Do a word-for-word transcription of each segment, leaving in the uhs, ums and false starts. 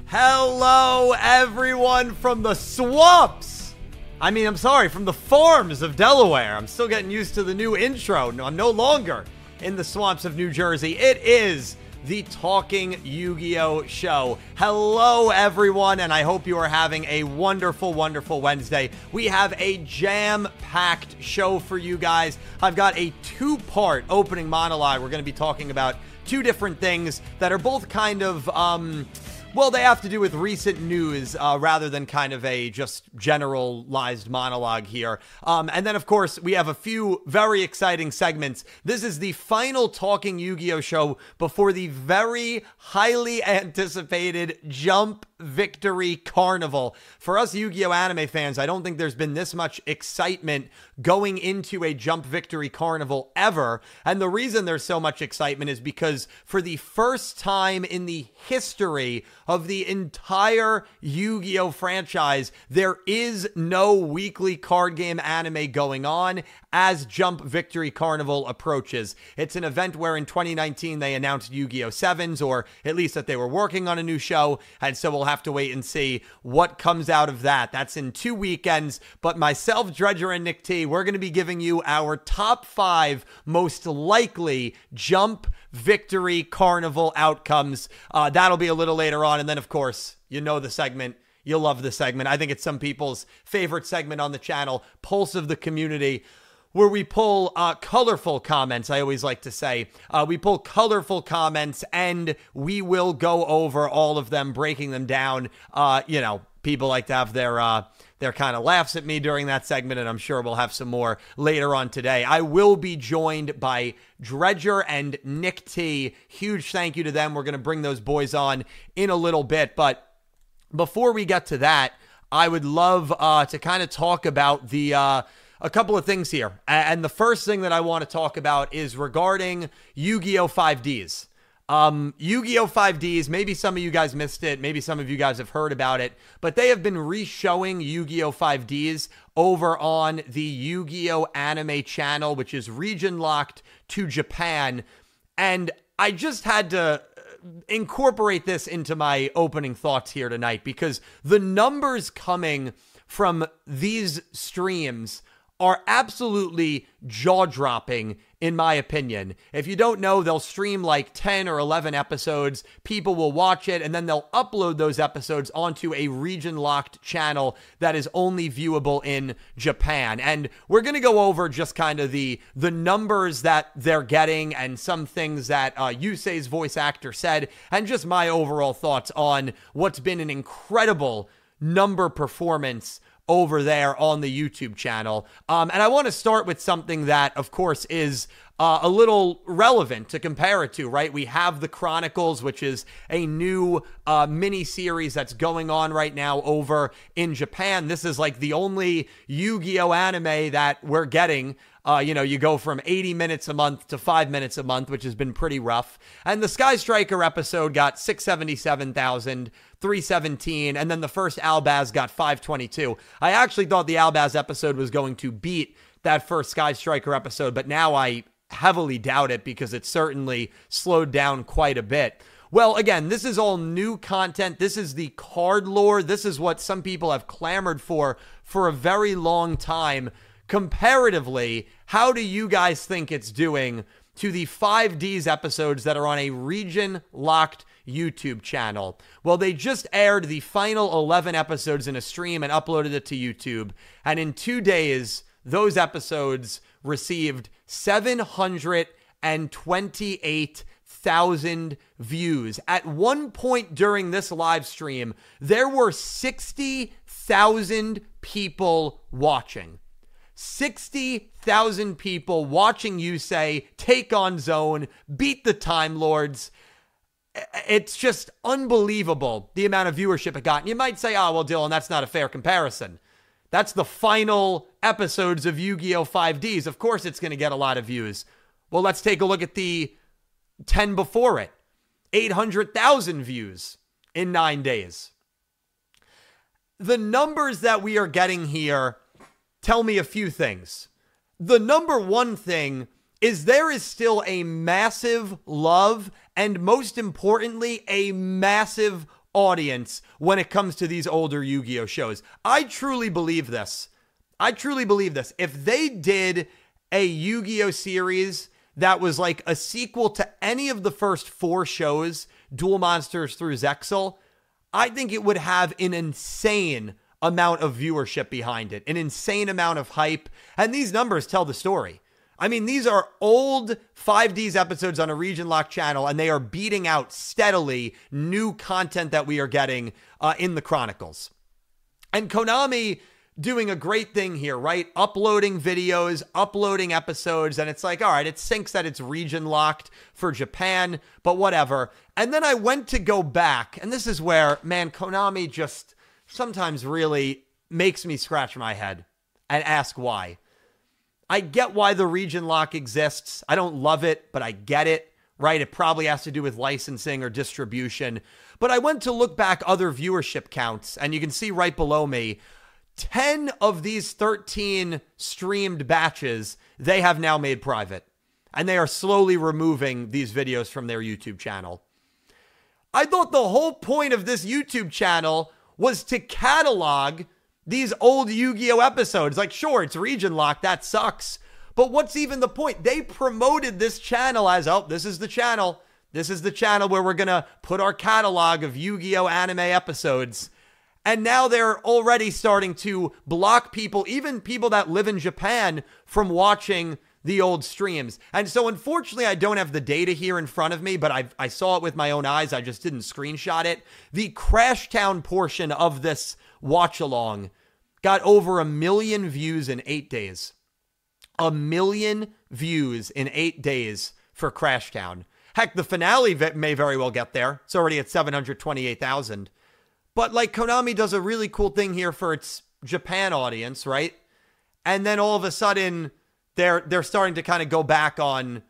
Hello, everyone from the swamps. I mean, I'm sorry, from the farms of Delaware. I'm still getting used to the new intro. No, I'm no longer in the swamps of New Jersey. It is the Talking Yu-Gi-Oh! Show. Hello, everyone, and I hope you are having a wonderful, wonderful Wednesday. We have a jam-packed show for you guys. I've got a two-part opening monologue. We're going to be talking about two different things that are both kind of, um... well, they have to do with recent news uh, rather than kind of a just generalized monologue here. Um, and then, of course, we have a few very exciting segments. This is the final Talking Yu-Gi-Oh! Show before the very highly anticipated Jump Victory Carnival. For us Yu-Gi-Oh! Anime fans, I don't think there's been this much excitement going into a Jump Victory Carnival ever. And the reason there's so much excitement is because for the first time in the history of the entire Yu-Gi-Oh! Franchise, there is no weekly card game anime going on as Jump Victory Carnival approaches. It's an event where in twenty nineteen they announced Yu-Gi-Oh! Sevens, or at least that they were working on a new show, and so we'll have to wait and see what comes out of that. That's in two weekends, but myself, Dredger, and Nick T, we're going to be giving you our top five most likely Jump Victory Carnival outcomes. Uh, that'll be a little later on, and then, of course, you know the segment. You'll love the segment. I think it's some people's favorite segment on the channel, Pulse of the Community, where we pull uh, colorful comments, I always like to say. Uh, we pull colorful comments, and we will go over all of them, breaking them down. Uh, you know, people like to have their... Uh, their kind of laughs at me during that segment, and I'm sure we'll have some more later on today. I will be joined by Dredger and Nick T. Huge thank you to them. We're going to bring those boys on in a little bit, but before we get to that, I would love uh, to kind of talk about the... Uh, a couple of things here. And the first thing that I want to talk about is regarding Yu-Gi-Oh! five Ds. Um, Yu-Gi-Oh! five Ds, maybe some of you guys missed it, maybe some of you guys have heard about it, but they have been re-showing Yu-Gi-Oh! five Ds over on the Yu-Gi-Oh! Anime channel, which is region locked to Japan. And I just had to incorporate this into my opening thoughts here tonight, because the numbers coming from these streams are absolutely jaw-dropping, in my opinion. If you don't know, they'll stream like ten or eleven episodes, people will watch it, and then they'll upload those episodes onto a region-locked channel that is only viewable in Japan. And we're going to go over just kind of the, the numbers that they're getting, and some things that uh, Yusei's voice actor said, and just my overall thoughts on what's been an incredible number performance over there on the YouTube channel. Um, and I want to start with something that, of course, is uh, a little relevant to compare it to, right? We have the Chronicles, which is a new uh, mini-series that's going on right now over in Japan. This is like the only Yu-Gi-Oh! Anime that we're getting. Uh, you know, you go from eighty minutes a month to five minutes a month, which has been pretty rough. And the Sky Striker episode got six hundred seventy-seven thousand three hundred seventeen, and then the first Albaz got five hundred twenty-two. I actually thought the Albaz episode was going to beat that first Sky Striker episode, but now I heavily doubt it, because it certainly slowed down quite a bit. Well, again, this is all new content. This is the card lore. This is what some people have clamored for for a very long time. Comparatively, how do you guys think it's doing to the five Ds episodes that are on a region-locked YouTube channel? Well, they just aired the final eleven episodes in a stream and uploaded it to YouTube. And in two days, those episodes received seven hundred twenty-eight thousand views. At one point during this live stream, there were sixty thousand people watching. sixty thousand people watching Yusei take on Zone, beat the Time Lords. It's just unbelievable the amount of viewership it got. And you might say, oh, well, Dylan, that's not a fair comparison. That's the final episodes of Yu-Gi-Oh! five Ds. Of course it's going to get a lot of views. Well, let's take a look at the ten before it. eight hundred thousand views in nine days. The numbers that we are getting here tell me a few things. The number one thing is there is still a massive love and, most importantly, a massive audience when it comes to these older Yu-Gi-Oh shows. I truly believe this. I truly believe this. If they did a Yu-Gi-Oh series that was like a sequel to any of the first four shows, Duel Monsters through Zexal, I think it would have an insane amount of viewership behind it, an insane amount of hype, and these numbers tell the story. I mean, these are old five D's episodes on a region lock channel, and they are beating out steadily new content that we are getting uh, in the Chronicles. And Konami doing a great thing here, right? Uploading videos, uploading episodes, and it's like, all right, it sinks that it's region locked for Japan, but whatever. And then I went to go back, and this is where, man, Konami just sometimes really makes me scratch my head and ask why. I get why the region lock exists. I don't love it, but I get it, right? It probably has to do with licensing or distribution. But I went to look back other viewership counts, and you can see right below me, ten of these thirteen streamed batches, they have now made private. And they are slowly removing these videos from their YouTube channel. I thought the whole point of this YouTube channel was to catalog these old Yu-Gi-Oh episodes. Like, sure, it's region locked. That sucks. But what's even the point? They promoted this channel as, oh, this is the channel. This is the channel where we're going to put our catalog of Yu-Gi-Oh anime episodes. And now they're already starting to block people, even people that live in Japan, from watching the old streams. And so unfortunately, I don't have the data here in front of me, but I I saw it with my own eyes. I just didn't screenshot it. The Crashtown portion of this watch-along got over a million views in eight days. A million views in eight days for Crashtown. Heck, the finale may very well get there. It's already at seven hundred twenty-eight thousand. But like, Konami does a really cool thing here for its Japan audience, right? And then all of a sudden, they're they're starting to kind of go back on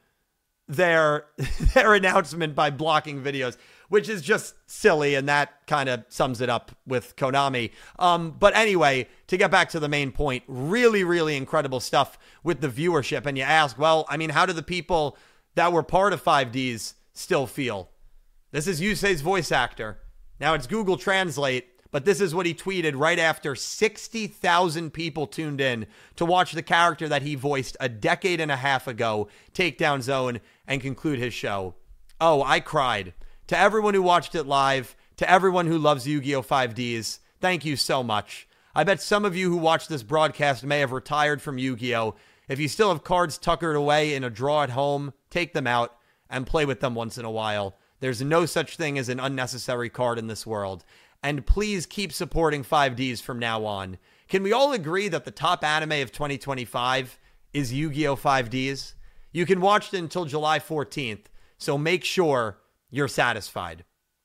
their their announcement by blocking videos, which is just silly, and that kind of sums it up with Konami. Um, but anyway, to get back to the main point, really, really incredible stuff with the viewership. And you ask, well, I mean, how do the people that were part of five Ds still feel? This is Yusei's voice actor. Now, it's Google Translate, but this is what he tweeted right after sixty thousand people tuned in to watch the character that he voiced a decade and a half ago take down Zone and conclude his show. Oh, I cried. To everyone who watched it live, to everyone who loves Yu-Gi-Oh! five Ds, thank you so much. I bet some of you who watched this broadcast may have retired from Yu-Gi-Oh! If you still have cards tuckered away in a drawer at home, take them out and play with them once in a while. There's no such thing as an unnecessary card in this world. And please keep supporting five Ds from now on. Can we all agree that the top anime of twenty twenty-five is Yu-Gi-Oh! five Ds? You can watch it until July fourteenth, so make sure you're satisfied.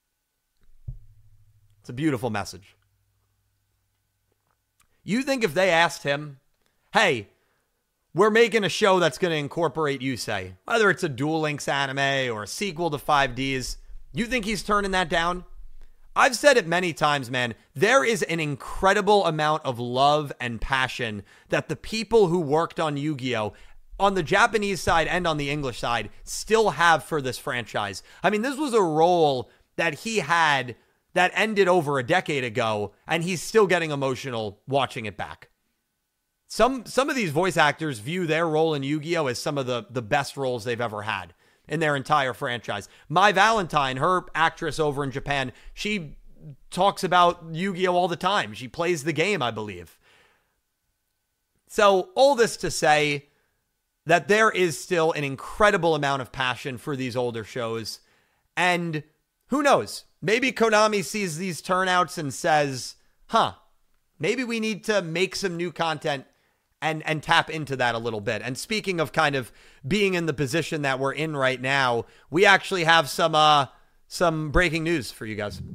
It's a beautiful message. You think if they asked him, hey, we're making a show that's going to incorporate Yusei, whether it's a Duel Links anime or a sequel to five Ds, you think he's turning that down? I've said it many times, man. There is an incredible amount of love and passion that the people who worked on Yu-Gi-Oh! On the Japanese side and on the English side still have for this franchise. I mean, this was a role that he had that ended over a decade ago, and he's still getting emotional watching it back. Some some of these voice actors view their role in Yu-Gi-Oh! As some of the, the best roles they've ever had in their entire franchise. Mai Valentine, her actress over in Japan, she talks about Yu-Gi-Oh! All the time. She plays the game, I believe. So all this to say that there is still an incredible amount of passion for these older shows. And who knows? Maybe Konami sees these turnouts and says, huh, maybe we need to make some new content and and tap into that a little bit. And speaking of kind of being in the position that we're in right now, we actually have some uh some breaking news for you guys.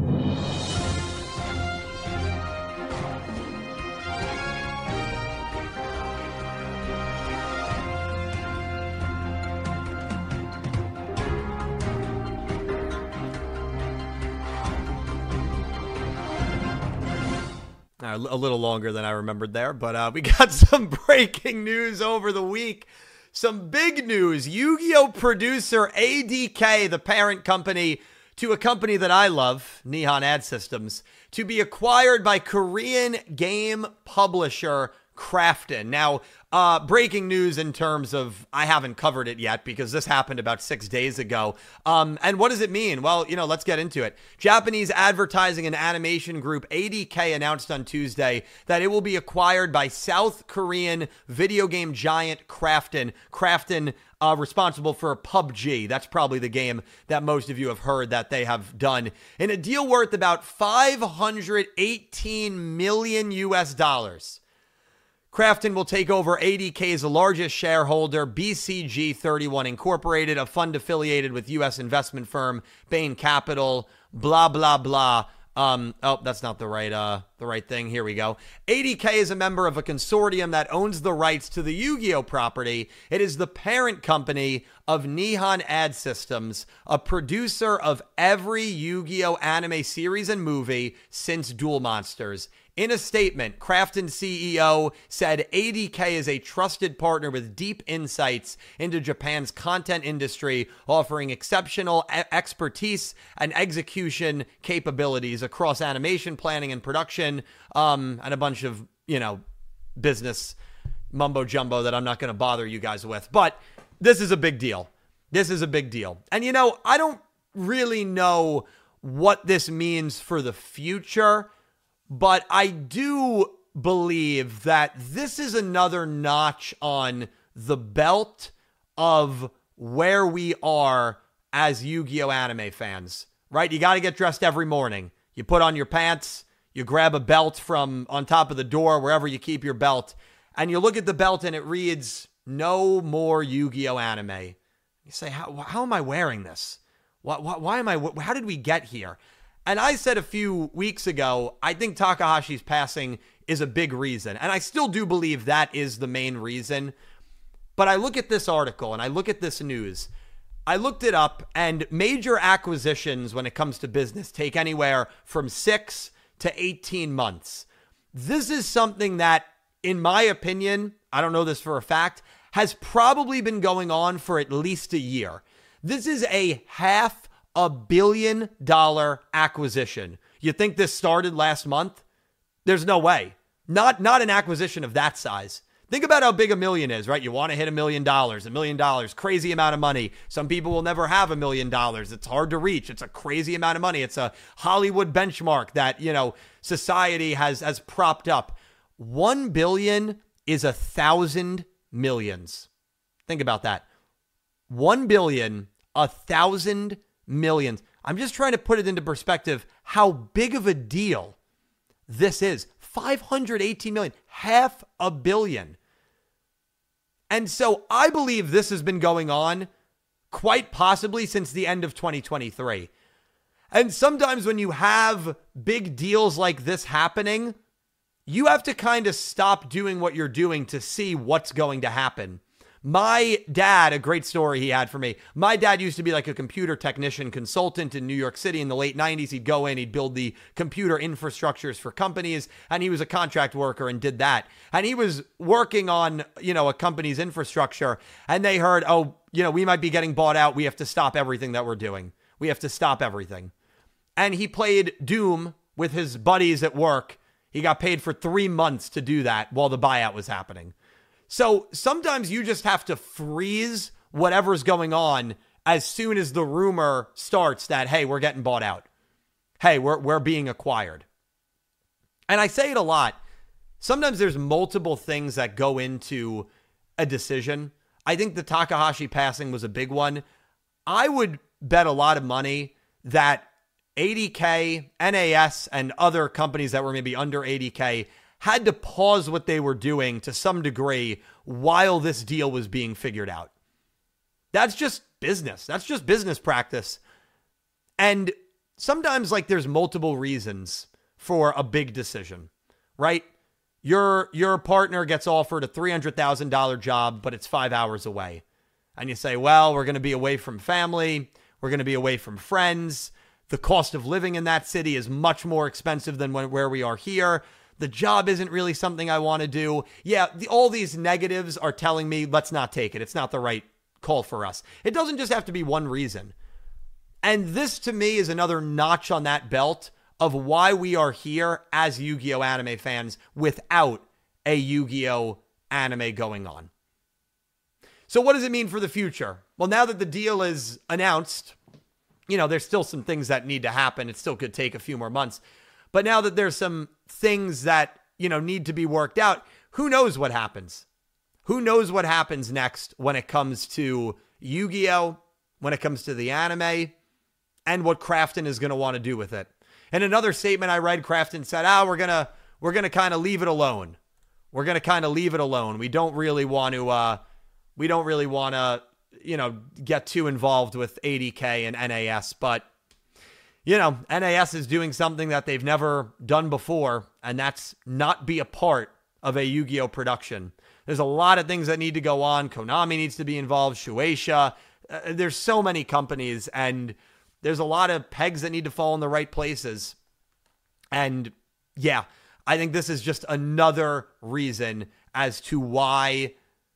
Uh, a little longer than I remembered there, but uh, we got some breaking news over the week. Some big news. Yu-Gi-Oh! Producer A D K, the parent company to a company that I love, Nihon Ad Systems, to be acquired by Korean game publisher Krafton. Now, uh, breaking news in terms of, I haven't covered it yet because this happened about six days ago. Um, and what does it mean? Well, you know, let's get into it. Japanese advertising and animation group A D K announced on Tuesday that it will be acquired by South Korean video game giant Krafton. Krafton, uh, responsible for P U B G. That's probably the game that most of you have heard that they have done. In a deal worth about five hundred eighteen million U S dollars. Krafton will take over A D K's largest shareholder, B C G thirty-one Incorporated, a fund affiliated with U S investment firm Bain Capital, blah, blah, blah. Um, oh, that's not the right uh, the right thing. Here we go. A D K is a member of a consortium that owns the rights to the Yu-Gi-Oh! Property. It is the parent company of Nihon Ad Systems, a producer of every Yu-Gi-Oh! Anime series and movie since Duel Monsters. In a statement, Krafton C E O said A D K is a trusted partner with deep insights into Japan's content industry, offering exceptional e- expertise and execution capabilities across animation planning and production, um, and a bunch of, you know, business mumbo jumbo that I'm not going to bother you guys with. But this is a big deal. This is a big deal. And, you know, I don't really know what this means for the future, but I do believe that this is another notch on the belt of where we are as Yu-Gi-Oh! Anime fans, right? You got to get dressed every morning. You put on your pants, you grab a belt from on top of the door, wherever you keep your belt, and you look at the belt and it reads, "No more Yu-Gi-Oh! Anime." You say, how, how am I wearing this? Why, why, why am I, how did we get here? And I said a few weeks ago, I think Takahashi's passing is a big reason. And I still do believe that is the main reason. But I look at this article and I look at this news. I looked it up, and major acquisitions when it comes to business take anywhere from six to eighteen months. This is something that, in my opinion, I don't know this for a fact, has probably been going on for at least a year. This is a half a billion dollar acquisition. You think this started last month? There's no way. Not, not an acquisition of that size. Think about how big a million is, right? You want to hit a million dollars, a million dollars, crazy amount of money. Some people will never have a million dollars. It's hard to reach. It's a crazy amount of money. It's a Hollywood benchmark that, you know, society has, has propped up. One billion is a thousand millions. Think about that. One billion, a thousand millions. I'm just trying to put it into perspective how big of a deal this is. five hundred eighteen million, half a billion. And so I believe this has been going on quite possibly since the end of twenty twenty-three. And sometimes when you have big deals like this happening, you have to kind of stop doing what you're doing to see what's going to happen. My dad, a great story he had for me. My dad used to be like a computer technician consultant in New York City in the late nineties. He'd go in, he'd build the computer infrastructures for companies, and he was a contract worker and did that. And he was working on, you know, a company's infrastructure, and they heard, oh, you know, we might be getting bought out. We have to stop everything that we're doing. We have to stop everything. And he played Doom with his buddies at work. He got paid for three months to do that while the buyout was happening. So sometimes you just have to freeze whatever's going on as soon as the rumor starts that, hey, we're getting bought out. Hey, we're we're being acquired. And I say it a lot. Sometimes there's multiple things that go into a decision. I think the Takahashi passing was a big one. I would bet a lot of money that A D K, N A S, and other companies that were maybe under A D K had to pause what they were doing to some degree while this deal was being figured out. That's just business. That's just business practice. And sometimes, like, there's multiple reasons for a big decision, right? Your, your partner gets offered a three hundred thousand dollars job, but it's five hours away. And you say, well, we're going to be away from family. We're going to be away from friends. The cost of living in that city is much more expensive than when, where we are here. The job isn't really something I want to do. Yeah, the, all these negatives are telling me, let's not take it. It's not the right call for us. It doesn't just have to be one reason. And this to me is another notch on that belt of why we are here as Yu-Gi-Oh! Anime fans without a Yu-Gi-Oh! Anime going on. So what does it mean for the future? Well, now that the deal is announced, you know, there's still some things that need to happen. It still could take a few more months. But now that there's some things that, you know, need to be worked out, who knows what happens? Who knows what happens next when it comes to Yu-Gi-Oh!, when it comes to the anime, and what Krafton is going to want to do with it. In another statement I read, Krafton said, ah, we're going to we're going to kind of leave it alone. We're going to kind of leave it alone. We don't really want to, uh, we don't really want to, you know, get too involved with A D K and N A S, but, you know, N A S is doing something that they've never done before, and that's not be a part of a Yu-Gi-Oh! Production. There's a lot of things that need to go on. Konami needs to be involved, Shueisha. Uh, there's so many companies, and there's a lot of pegs that need to fall in the right places. And yeah, I think this is just another reason as to why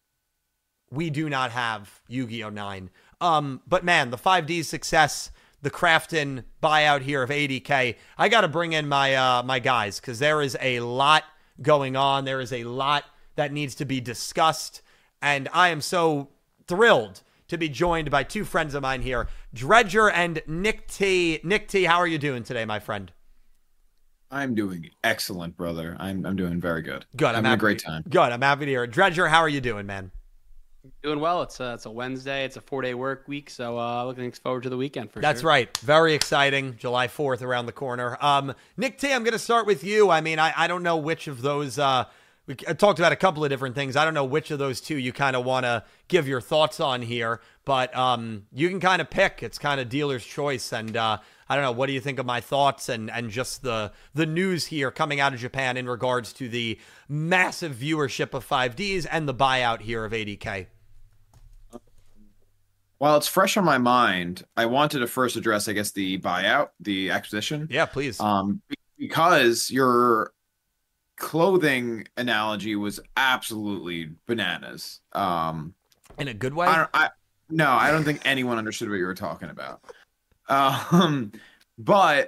we do not have Yu-Gi-Oh! nine. Um, but man, the five D success, the Krafton buyout here of A D K, I got to bring in my uh, my guys, because there is a lot going on. There is a lot that needs to be discussed. And I am so thrilled to be joined by two friends of mine here, Dredger and Nick T. Nick T, how are you doing today, my friend? I'm doing excellent, brother. I'm I'm doing very good. Good. I'm having a great time. Good. I'm happy to hear it. Dredger, how are you doing, man? Doing well. It's a, it's a Wednesday. It's a four-day work week, so uh, looking forward to the weekend for That's sure. right. Very exciting. July fourth around the corner. Um, Nick T, I'm going to start with you. I mean, I, I don't know which of those uh, – we talked about a couple of different things. I don't know which of those two you kind of want to give your thoughts on here, but um, you can kind of pick. It's kind of dealer's choice, and uh, I don't know. What do you think of my thoughts and and just the the news here coming out of Japan in regards to the massive viewership of five Ds and the buyout here of A D K? While it's fresh on my mind, I wanted to first address, I guess, the buyout, the acquisition. Yeah, please. Um, because your clothing analogy was absolutely bananas. Um, in a good way? I don't, I, no, I don't think anyone understood what you were talking about. Um, but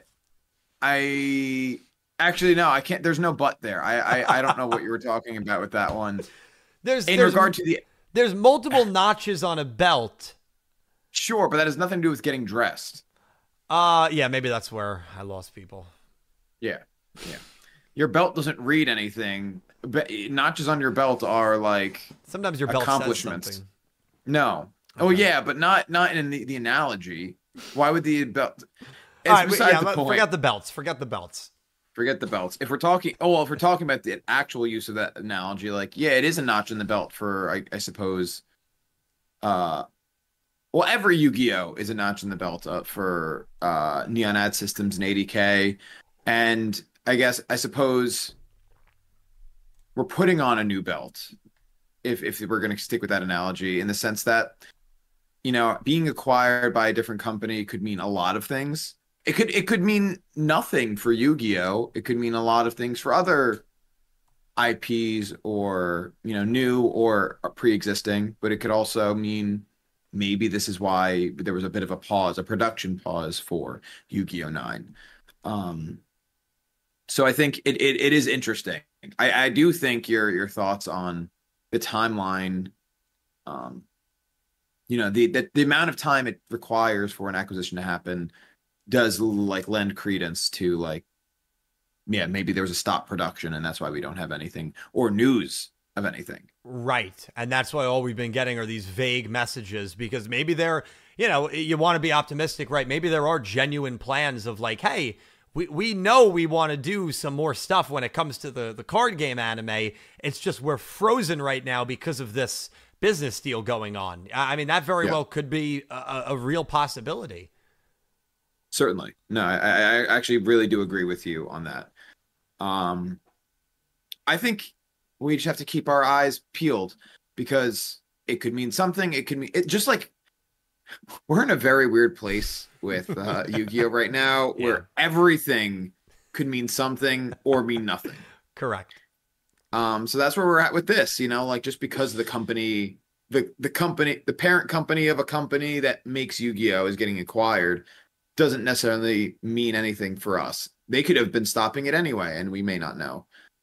I actually no, I can't. There's no but there. I I, I don't know what you were talking about with that one. There's in there's, regard to the there's multiple notches on a belt. Sure, but that has nothing to do with getting dressed. Uh yeah, maybe that's where I lost people. Yeah, yeah. Your belt doesn't read anything. But notches on your belt are like sometimes your belt accomplishments. Says something. No. Okay. Oh yeah, but not not in the, the analogy. Why would the belt? All right, beside yeah, the point. Forget the belts. Forget the belts. Forget the belts. If we're talking, oh well, if we're talking about the actual use of that analogy, like yeah, it is a notch in the belt for I, I suppose. Uh, well, every Yu-Gi-Oh is a notch in the belt uh, for uh, Neon Ad Systems and A D K, and I guess I suppose we're putting on a new belt. If if we're going to stick with that analogy, in the sense that, you know, being acquired by a different company could mean a lot of things. It could it could mean nothing for Yu-Gi-Oh. It could mean a lot of things for other I Ps, or, you know, new or pre-existing. But it could also mean maybe this is why there was a bit of a pause, a production pause for Yu-Gi-Oh! nine. Um, so I think it, it it is interesting. I, I do think your your thoughts on the timeline, um, you know, the, the the amount of time it requires for an acquisition to happen does like lend credence to like, yeah, maybe there was a stop production and that's why we don't have anything or news of anything. Right. And that's why all we've been getting are these vague messages, because maybe they're, you know, you want to be optimistic, right? Maybe there are genuine plans of like, hey, we, we know we want to do some more stuff when it comes to the, the card game anime. It's just we're frozen right now because of this business deal going on. I mean, that very yeah. well could be a, a real possibility. Certainly. No, I, I actually really do agree with you on that. Um, I think we just have to keep our eyes peeled, because it could mean something. It could mean it, just like we're in a very weird place with uh, Yu-Gi-Oh! Right now, yeah. where everything could mean something or mean nothing. Correct. Um, so that's where we're at with this, you know, like just because the company, the, the company, the parent company of a company that makes Yu-Gi-Oh! Is getting acquired doesn't necessarily mean anything for us. They could have been stopping it anyway, and we may not know.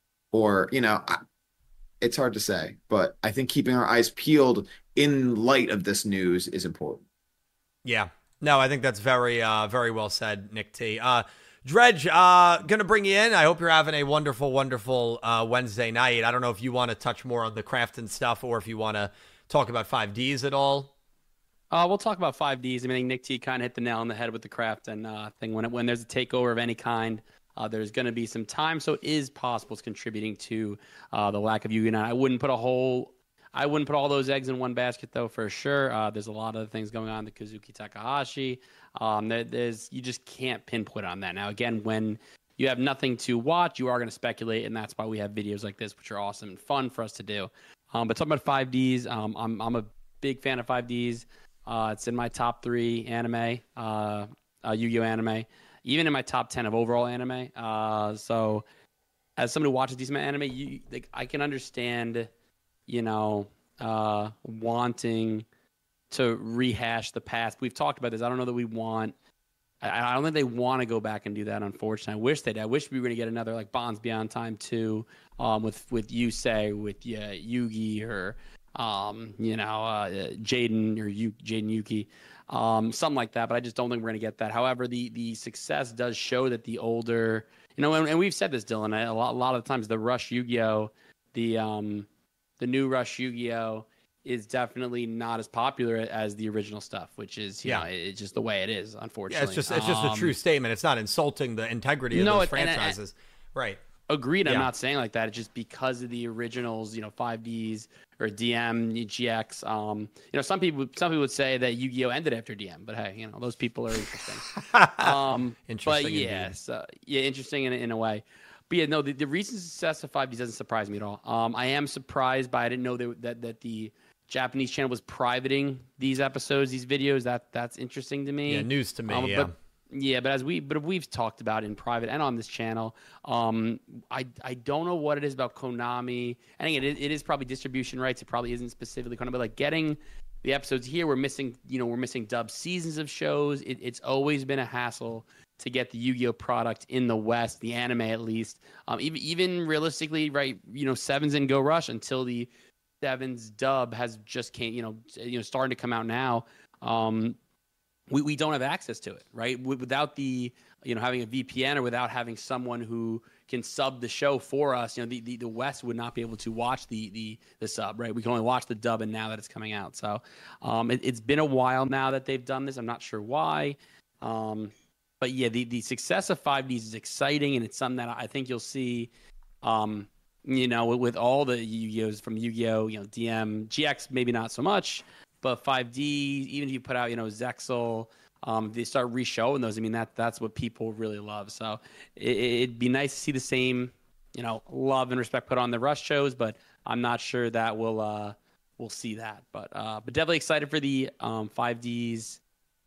Or, you know, I, it's hard to say, but I think keeping our eyes peeled in light of this news is important. Yeah. No, I think that's very, uh, very well said, Nick T. Uh, Dredge, uh, going to bring you in. I hope you're having a wonderful, wonderful uh, Wednesday night. I don't know if you want to touch more on the Crafton stuff or if you want to talk about five Ds at all. Uh, we'll talk about five Ds. I mean, I think Nick T kind of hit the nail on the head with the Crafton uh, thing. When it, when there's a takeover of any kind, uh, there's going to be some time. So it is possible it's contributing to uh, the lack of Yu-Gi-Oh! Now, I wouldn't put a whole, I wouldn't put all those eggs in one basket though, for sure. Uh, there's a lot of things going on. The Kazuki Takahashi, um, there, there's you just can't pinpoint on that. Now, again, when you have nothing to watch, you are going to speculate, and that's why we have videos like this, which are awesome and fun for us to do. Um, but talking about five Ds, um, I'm I'm a big fan of five Ds. Uh, it's in my top three anime, uh, uh, Yu-Gi-Oh! Anime, even in my top ten of overall anime. Uh, so, as someone who watches decent anime, you, like, I can understand, you know, uh, wanting to rehash the past. We've talked about this. I don't know that we want. I, I don't think they want to go back and do that. Unfortunately, I wish they did. I wish we were going to get another like Bonds Beyond Time two, um, with with Yusei, with yeah, Yugi, or. Um, you know, uh, Jaden or Yu- Jaden Yuki, um, something like that. But I just don't think we're going to get that. However, the the success does show that the older, you know, and, and we've said this, Dylan, a lot, a lot of the times the Rush Yu-Gi-Oh, the um, the new Rush Yu-Gi-Oh is definitely not as popular as the original stuff, which is, you yeah, know, it's just the way it is, unfortunately. Yeah, it's just it's just um, a true statement. It's not insulting the integrity of no, those it, franchises, and, and, right? Agreed. Yeah. I'm not saying like that. It's just because of the originals, you know, five Ds or D M, G X. Um, you know, some people, some people would say that Yu-Gi-Oh ended after D M, but hey, you know, those people are interesting. um, interesting. But yes, uh, yeah, interesting in, in a way. But yeah, no, the, the recent success of five Ds doesn't surprise me at all. Um, I am surprised by, I didn't know that, that, that the Japanese channel was privating these episodes, these videos. That that's interesting to me. Yeah, news to me. Um, yeah. But, Yeah, but as we but we've talked about in private and on this channel, um, I I don't know what it is about Konami. I think it, it is probably distribution rights. It probably isn't specifically Konami, but like getting the episodes here, we're missing. You know, we're missing dub seasons of shows. It, it's always been a hassle to get the Yu-Gi-Oh product in the West, the anime at least. Um, even even realistically, right? You know, Sevens and Go Rush until the Sevens dub has just came. You know, you know, starting to come out now. Um, We we don't have access to it, right? Without the, you know, having a V P N or without having someone who can sub the show for us, you know, the, the, the West would not be able to watch the the the sub, right? We can only watch the dub, and now that it's coming out, so um, it, it's been a while now that they've done this. I'm not sure why, um, but yeah, the the success of five Ds is exciting, and it's something that I think you'll see, um, you know, with, with all the Yu-Gi-Ohs from Yu-Gi-Oh, you know, D M, G X, maybe not so much. But five D, even if you put out, you know, Zexal, um, they start re-showing those. I mean, that that's what people really love. So it, it'd be nice to see the same, you know, love and respect put on the Rush shows. But I'm not sure that we'll uh, we'll see that. But uh, but definitely excited for the um, five Ds,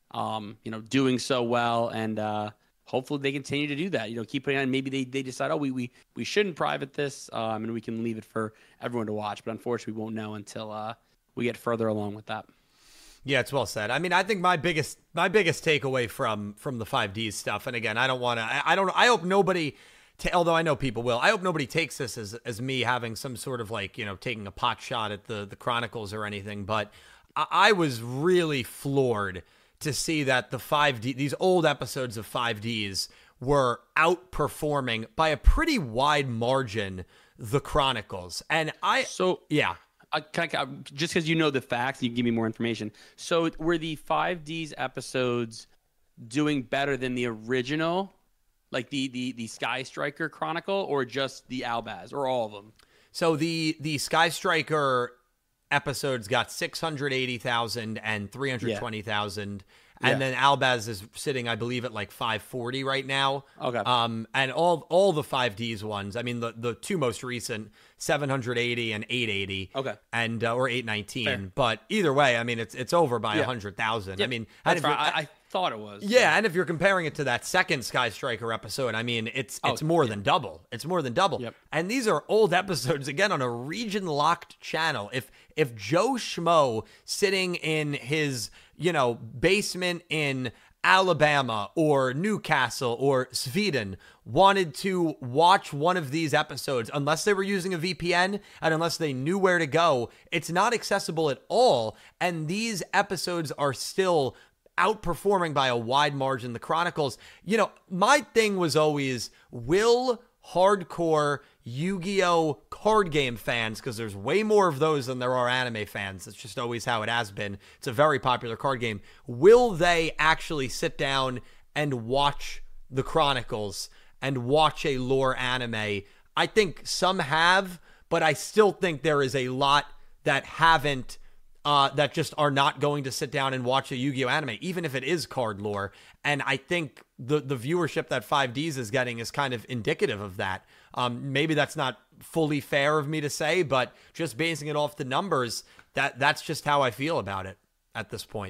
um, you know, doing so well, and uh, hopefully they continue to do that. You know, keep putting on. Maybe they, they decide, oh, we we we shouldn't private this, um, and we can leave it for everyone to watch. But unfortunately, we won't know until. Uh, we get further along with that. Yeah, it's well said. I mean, I think my biggest my biggest takeaway from from the five Ds stuff, and again, I don't want to, I, I don't, I hope nobody, ta- although I know people will, I hope nobody takes this as as me having some sort of like, you know, taking a pot shot at the the Chronicles or anything, but I, I was really floored to see that the five D, these old episodes of five Ds were outperforming by a pretty wide margin the Chronicles, and I, so yeah. Uh, can I, just because you know the facts, you can give me more information. So were the five Ds episodes doing better than the original, like the the the Sky Striker Chronicle, or just the Albaz, or all of them? So the the Sky Striker episodes got six hundred eighty thousand and three hundred twenty thousand. Yeah. And yeah. then Albaz is sitting, I believe, at like five forty right now. Okay. Um, and all all the five Ds ones, I mean, the, the two most recent, seven hundred eighty and eight eighty. Okay. And uh, or eight nineteen. Fair. But either way, I mean, it's it's over by yeah. one hundred thousand. Yep. I mean, That's right. I, I thought it was. Yeah, yeah, and if you're comparing it to that second Sky Striker episode, I mean, it's it's oh, more yeah. than double. It's more than double. Yep. And these are old episodes, again, on a region-locked channel. If if Joe Schmo sitting in his, you know, basement in Alabama or Newcastle or Sweden wanted to watch one of these episodes, unless they were using a V P N and unless they knew where to go, it's not accessible at all. And these episodes are still outperforming by a wide margin the Chronicles. You know, my thing was always, will hardcore Yu-Gi-Oh card game fans, because there's way more of those than there are anime fans, it's just always how it has been, it's a very popular card game, will they actually sit down and watch the Chronicles and watch a lore anime? I think some have, but I still think there is a lot that haven't, uh, that just are not going to sit down and watch a Yu-Gi-Oh anime, even if it is card lore. And I think the the viewership that five Ds is getting is kind of indicative of that. Um, maybe that's not fully fair of me to say, but just basing it off the numbers, that that's just how I feel about it at this point.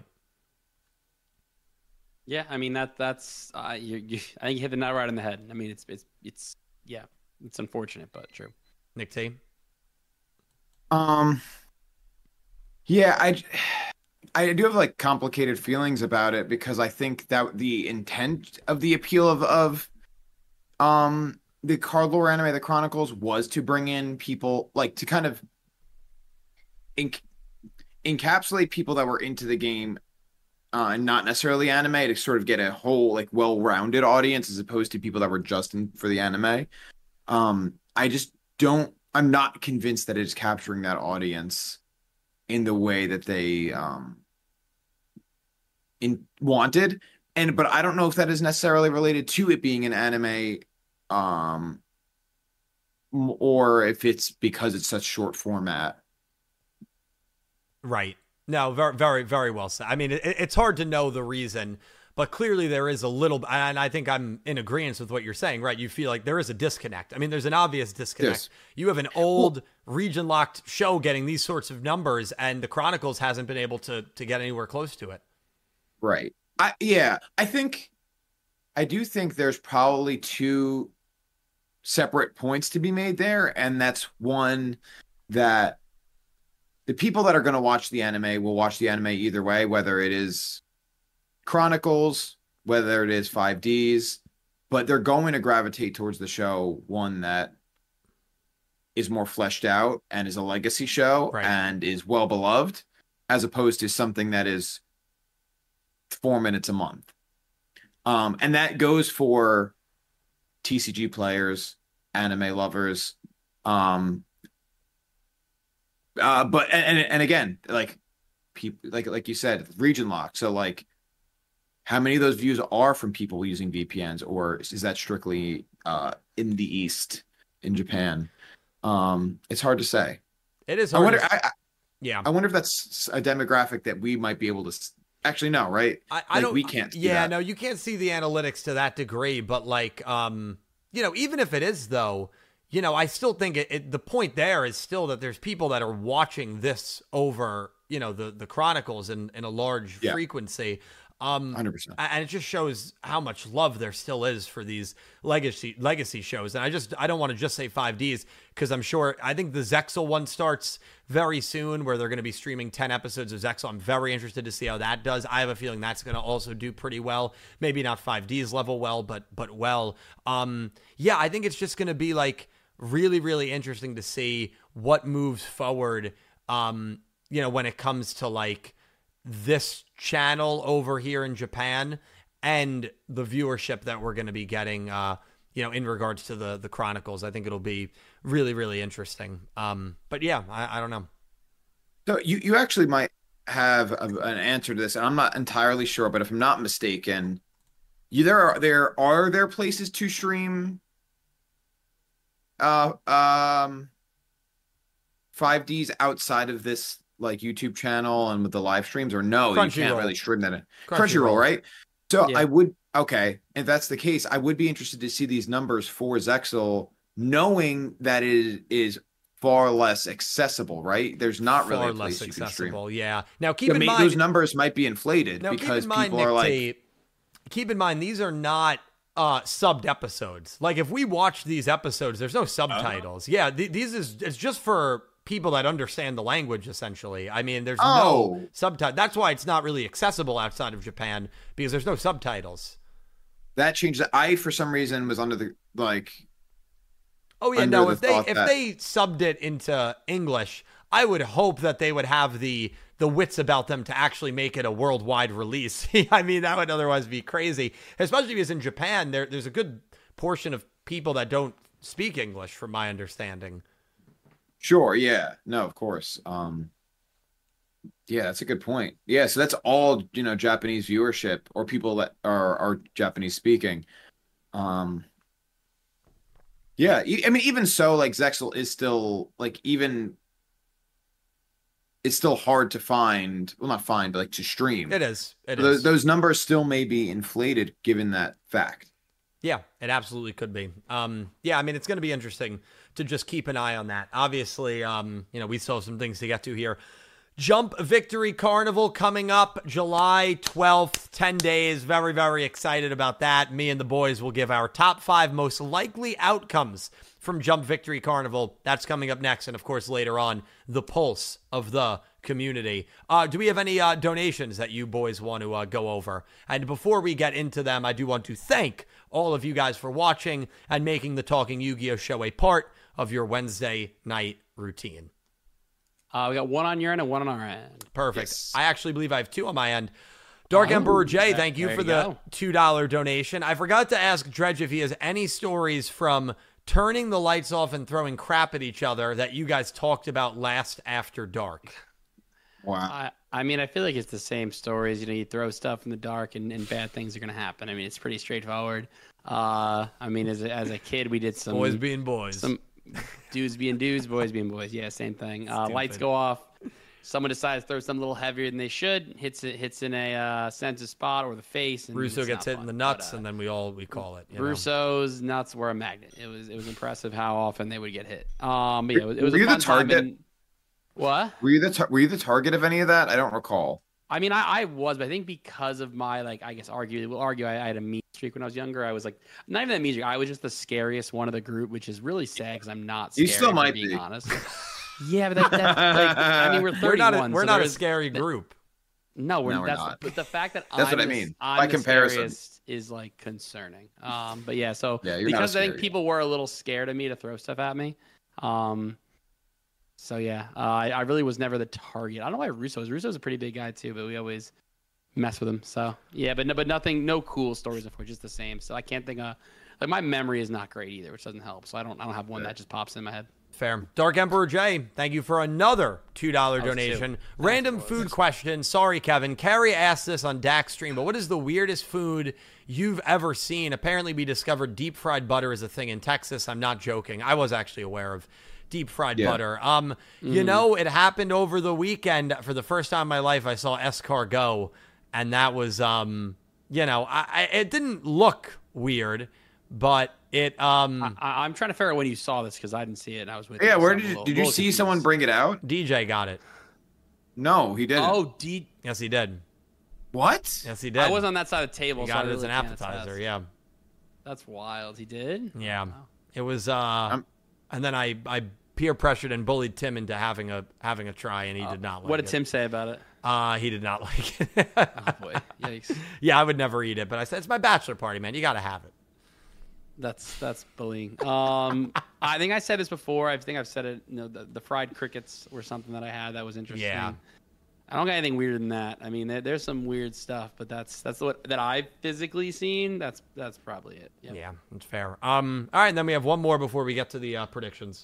Yeah, I mean that that's uh, you, you. I think you hit the nail right on the head. I mean, it's it's it's yeah, it's unfortunate, but true. Nick T. Um. Yeah, I, I do have like complicated feelings about it, because I think that the intent of the appeal of of, um, the card lore anime, the Chronicles, was to bring in people, like to kind of enc- encapsulate people that were into the game, uh, and not necessarily anime, to sort of get a whole like well-rounded audience, as opposed to people that were just in for the anime. Um, I just don't. I'm not convinced that it's capturing that audience in the way that they um in wanted. And but I don't know if that is necessarily related to it being an anime, um or if it's because it's such short format. Right. No, very, very, very well said. I mean, it, it's hard to know the reason, but clearly there is a little, and I think I'm in agreement with what you're saying, right? You feel like there is a disconnect. I mean, there's an obvious disconnect. Yes. You have an old region locked show getting these sorts of numbers, and the Chronicles hasn't been able to to get anywhere close to it. Right. I yeah, I think I do think there's probably two separate points to be made there, and that's one, that the people that are going to watch the anime will watch the anime either way, whether it is Chronicles, whether it is five Ds, but they're going to gravitate towards the show, one that is more fleshed out and is a legacy show, right, and is well beloved, as opposed to something that is four minutes a month. Um, and that goes for T C G players, anime lovers, um, uh, but and and again, like people, like like you said, region lock. So like, how many of those views are from people using V P Ns, or is that strictly uh, in the East, in Japan? Um, it's hard to say. It is hard. I wonder. To... I, I, yeah. I wonder if that's a demographic that we might be able to. Actually, no, right? I, I like, don't. We can't. Yeah, that. no, you can't see the analytics to that degree. But like, um, you know, even if it is though, you know, I still think it, it. The point there is still that there's people that are watching this over, you know, the the Chronicles in in a large yeah. frequency. Um, one hundred percent. And it just shows how much love there still is for these legacy legacy shows. And I just I don't want to just say five Ds, because I'm sure I think the Zexal one starts very soon, where they're going to be streaming ten episodes of Zexal. I'm very interested to see how that does. I have a feeling that's going to also do pretty well. Maybe not five Ds level well, but but well. Um, yeah, I think it's just going to be like really really interesting to see what moves forward. Um, you know, when it comes to like this channel over here in Japan and the viewership that we're going to be getting, uh, you know, in regards to the the Chronicles. I think it'll be really, really interesting. Um, but yeah, I, I don't know. So you, you actually might have a, an answer to this, and I'm not entirely sure, but if I'm not mistaken, you there are there are there places to stream uh um five Ds outside of this, like, YouTube channel and with the live streams, or no, Crunchy you can't roll. really stream that in Crunchyroll, Crunchy right? So yeah. I would, okay, if that's the case, I would be interested to see these numbers for Zexal, knowing that it is far less accessible, right? There's not far really a place less you accessible, can stream. Yeah. Now keep so in mind those numbers might be inflated now, because keep in mind, people Nick are like, T, keep in mind these are not uh subbed episodes. Like if we watch these episodes, there's no subtitles. Uh-huh. Yeah, th- these is it's just for people that understand the language, essentially. I mean, there's Oh. no subtitle. That's why it's not really accessible outside of Japan, because there's no subtitles. That changed. I, for some reason, was under the, like, Oh yeah, under no. the If they thought if that- they subbed it into English, I would hope that they would have the the wits about them to actually make it a worldwide release. I mean, that would otherwise be crazy, especially because in Japan there there's a good portion of people that don't speak English, from my understanding. Sure, yeah. No, of course. Um, yeah, that's a good point. Yeah, so that's all, you know, Japanese viewership or people that are are Japanese speaking. Um, yeah, e- I mean, even so, like Zexel is still like even it's still hard to find. Well, not find, but like to stream. It is. It those, is. those numbers still may be inflated given that fact. Yeah, it absolutely could be. Um, yeah, I mean, it's going to be interesting to just keep an eye on that. Obviously, um, you know, we still have some things to get to here. Jump Victory Carnival coming up July twelfth, ten days. Very, very excited about that. Me and the boys will give our top five most likely outcomes from Jump Victory Carnival. That's coming up next. And of course, later on, the pulse of the community. Uh, do we have any uh, donations that you boys want to uh, go over? And before we get into them, I do want to thank all of you guys for watching and making the Talking Yu-Gi-Oh! Show a part of your Wednesday night routine. Uh, we got one on your end and one on our end. Perfect. Yes. I actually believe I have two on my end. Dark Oh, Emperor J, there- thank you there for you the go. two dollars donation. I forgot to ask Dredge if he has any stories from turning the lights off and throwing crap at each other that you guys talked about last After Dark. Wow. I, I mean, I feel like it's the same stories. You know, you throw stuff in the dark and, and bad things are going to happen. I mean, it's pretty straightforward. Uh, I mean, as a, as a kid, we did some Boys being boys. some dudes being dudes, boys being boys. Yeah, same thing. Uh, lights Stupid. go off. Someone decides to throw something a little heavier than they should. Hits it, hits in a uh, sensitive spot or the face. And Russo it's gets not hit fun. in the nuts, But, uh, and then we all we call it. You know? Russo's nuts were a magnet. It was it was impressive how often they would get hit. Um, but yeah, it was, it was Were a you the fun time. target? And, what? Were you the tar- were you the target of any of that? I don't recall. I mean, I, I was, but I think because of my, like, I guess, argue, we'll argue, I, I had a mean streak when I was younger. I was like, not even that mean streak. I was just the scariest one of the group, which is really sad because I'm not You scary, still if might I'm being be. honest. Yeah, but that, that's like, I mean, we're We're thirty-one. not a, we're so not there a is- scary group. No, we're, No, we're that's, not. But the fact that That's I'm what I the- mean. I'm By the comparison. scariest is like concerning. Um, but yeah, so Yeah, you're not because a I think scary. people were a little scared of me to throw stuff at me. Um, so yeah, uh, I, I really was never the target. I don't know why Russo's. Russo's a pretty big guy too, but we always mess with him. So yeah, but no, but nothing, no cool stories before, just the same. So I can't think of, like, my memory is not great either, which doesn't help. So I don't I don't have one that just pops in my head. Fair. Dark Emperor J, thank you for another two dollars That was two. donation. Random food question. Sorry, Kevin. Carrie asked this on Dax stream, but what is the weirdest food you've ever seen? Apparently, we discovered deep fried butter is a thing in Texas. I'm not joking. I was actually aware of deep fried Yeah. butter. Um, You know, it happened over the weekend. For the first time in my life, I saw escargot, and that was, um, you know, I, I, it didn't look weird, but it... um. I, I'm trying to figure out when you saw this because I didn't see it and I was with Yeah, you, where so I'm did a you little- did you little see confused. someone bring it out? D J got it. No, he didn't. Oh, D. Yes, he did. What? Yes, he did. I wasn't on that side of the table. He so got I it as really an can't appetizer, attest. yeah. That's wild. He did. Yeah. Wow. It was uh and then I I peer pressured and bullied Tim into having a having a try, and he did not like What did it. Tim say about it? Uh he did not like it. Oh boy, yikes! Yeah, I would never eat it, but I said it's my bachelor party, man. You got to have it. That's that's bullying. Um, I think I said this before. I think I've said it. You know, the, the fried crickets were something that I had that was interesting. Yeah. I don't got anything weirder than that. I mean, there, there's some weird stuff, but that's that's what that I've physically seen. That's that's probably it. Yep. Yeah, it's fair. Um all right, and then we have one more before we get to the uh, predictions.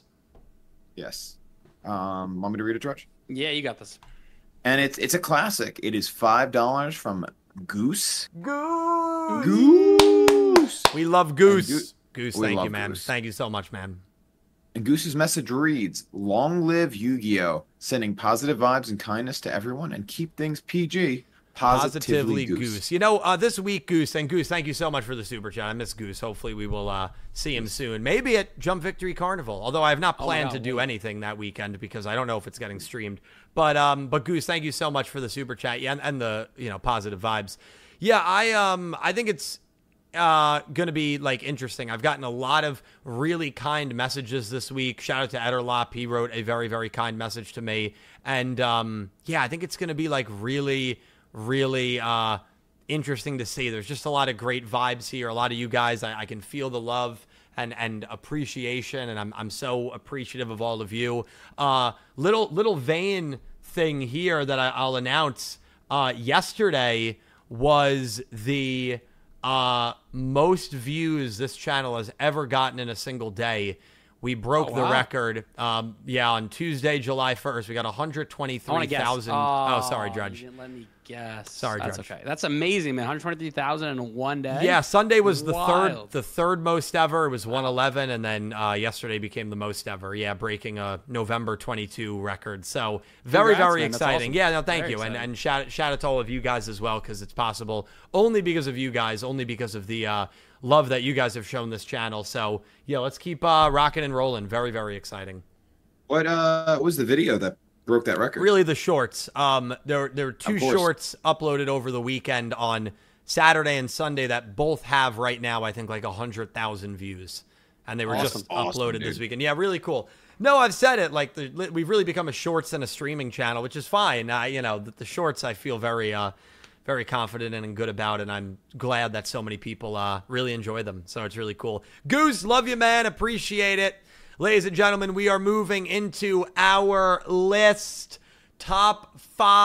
Yes. Um, want me to read it, George? Yeah, you got this. And it's it's a classic. It is five dollars from Goose. Goose. Goose. We love Goose. And Goose, we thank you, love man. Goose. Thank you so much, man. And Goose's message reads: "Long live Yu-Gi-Oh! Sending positive vibes and kindness to everyone, and keep things P G. Positively, Positively Goose. You know, uh, this week, Goose, and Goose, thank you so much for the super chat. I miss Goose. Hopefully, we will uh, see him soon. Maybe at Jump Victory Carnival. Although I have not Oh my planned God, to do wait. anything that weekend because I don't know if it's getting streamed. But um, but Goose, thank you so much for the super chat. Yeah, and, and the you know positive vibes. Yeah, I um I think it's uh, going to be like interesting. I've gotten a lot of really kind messages this week. Shout out to Ederlop. He wrote a very, very kind message to me. And um, yeah, I think it's going to be like really, really uh, interesting to see. There's just a lot of great vibes here. A lot of you guys, I, I can feel the love and and appreciation, and I'm I'm so appreciative of all of you. Uh, little little vain thing here that I, I'll announce. Uh, yesterday was the uh, most views this channel has ever gotten in a single day. We broke oh, the wow. record. Um, yeah, on Tuesday, July first, we got one hundred twenty-three thousand. Oh, oh, sorry, Judge. You didn't let me guess. Sorry, That's Judge. okay. That's amazing, man. one hundred twenty-three thousand in one day. Yeah, Sunday was the Wild. third, the third most ever. It was one eleven, and then uh, yesterday became the most ever. Yeah, breaking a November twenty-two record. So very, Congrats, very man. That's exciting. awesome. Yeah, no, thank Very you, and exciting. and shout shout out to all of you guys as well, because it's possible only because of you guys, only because of the uh, love that you guys have shown this channel. So yeah, let's keep uh, rocking and rolling. Very, very exciting. What uh was the video that broke that record? Really, the shorts. Um, there there were two Of course. shorts uploaded over the weekend on Saturday and Sunday that both have right now, I think, like a hundred thousand views, and they were Awesome. just Awesome, uploaded dude. this weekend. Yeah, really cool. No, I've said it. Like the, we've really become a shorts and a streaming channel, which is fine. I, you know, the, the shorts I feel very, uh, very confident in and good about, and I'm glad that so many people uh, really enjoy them. So it's really cool. Goose, love you, man. Appreciate it. Ladies and gentlemen, we are moving into our list. Top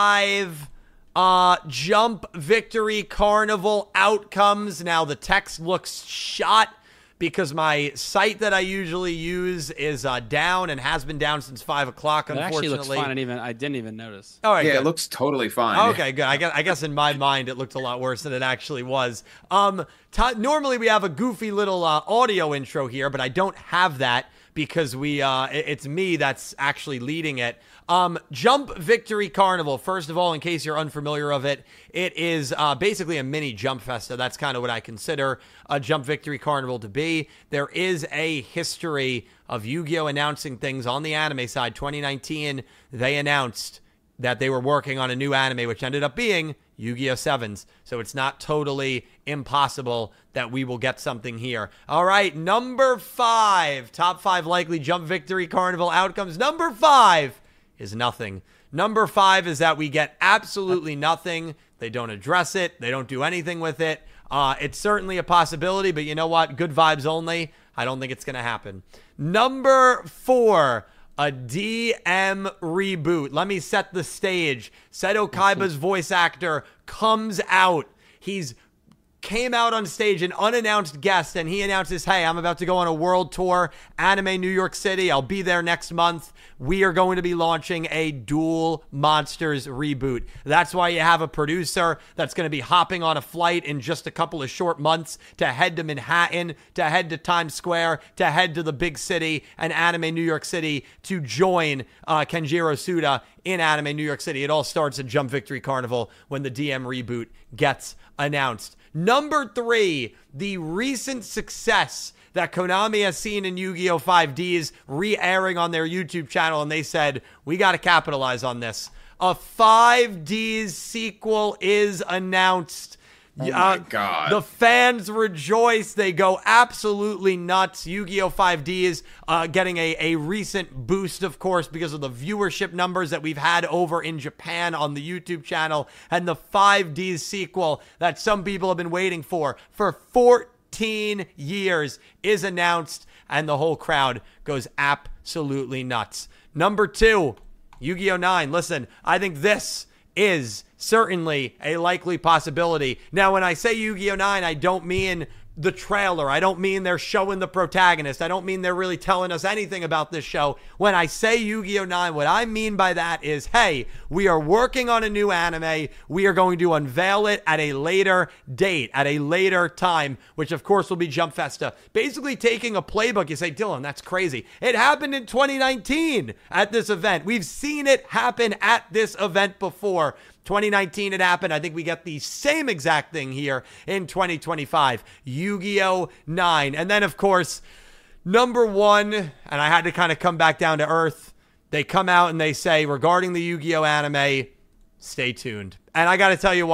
five uh, Jump Victory Carnival outcomes. Now, the text looks shot because my site that I usually use is uh, down and has been down since five o'clock, It actually unfortunately. looks fine. I didn't even, I didn't even notice. All right, Yeah, good. it looks totally fine. Okay, good. I guess, I guess in my mind it looked a lot worse than it actually was. Um, t- normally we have a goofy little uh, audio intro here, but I don't have that because we uh, it- it's me that's actually leading it. Um, Jump Victory Carnival. First of all, in case you're unfamiliar of it, it is uh, basically a mini Jump Festa. That's kind of what I consider a Jump Victory Carnival to be. There is a history of Yu-Gi-Oh! Announcing things on the anime side. twenty nineteen, they announced that they were working on a new anime, which ended up being Yu-Gi-Oh! Sevens. So it's not totally impossible that we will get something here. All right, number five. Top five likely Jump Victory Carnival outcomes. Number five is nothing. Number five is that we get absolutely nothing. They don't address it. They don't do anything with it. Uh, it's certainly a possibility, but you know what? Good vibes only. I don't think it's going to happen. Number four, a D M reboot. Let me set the stage. Seto Kaiba's voice actor comes out. He's came out on stage, an unannounced guest, and he announces, hey, I'm about to go on a world tour, Anime New York City. I'll be there next month. We are going to be launching a Duel Monsters reboot. That's why you have a producer that's going to be hopping on a flight in just a couple of short months to head to Manhattan, to head to Times Square, to head to the big city and Anime New York City to join uh, Kenjiro Suda in Anime New York City. It all starts at Jump Victory Carnival when the D M reboot gets announced. Number three, the recent success that Konami has seen in Yu-Gi-Oh! five Ds re-airing on their YouTube channel, and they said, we got to capitalize on this. A five Ds sequel is announced. Oh my God. The fans rejoice. They go absolutely nuts. Yu-Gi-Oh! five D is uh, getting a, a recent boost, of course, because of the viewership numbers that we've had over in Japan on the YouTube channel, and the five D sequel that some people have been waiting for for fourteen years is announced, and the whole crowd goes absolutely nuts. Number two, Yu-Gi-Oh! nine. Listen, I think this is certainly a likely possibility. Now, when I say Yu-Gi-Oh! nine, I don't mean the trailer. I don't mean they're showing the protagonist. I don't mean they're really telling us anything about this show. When I say Yu-Gi-Oh! nine, what I mean by that is, hey, we are working on a new anime. We are going to unveil it at a later date, at a later time, which of course will be Jump Festa. Basically taking a playbook. You say, Dylan, that's crazy. It happened in twenty nineteen at this event. We've seen it happen at this event before. twenty nineteen it happened. I think we get the same exact thing here in twenty twenty-five. Yu-Gi-Oh! nine. And then, of course, number one, and I had to kind of come back down to earth. They come out and they say, regarding the Yu-Gi-Oh! Anime, stay tuned. And I got to tell you what,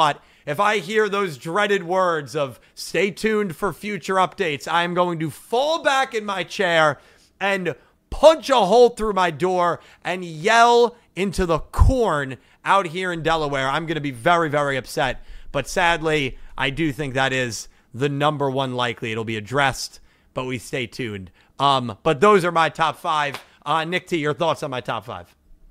if I hear those dreaded words of stay tuned for future updates, I am going to fall back in my chair and punch a hole through my door and yell into the corn out here in Delaware. I'm going to be very, very upset. But sadly, I do think that is the number one likely. It'll be addressed, but we stay tuned. Um, but those are my top five. Uh, Nick T, your thoughts on my top five?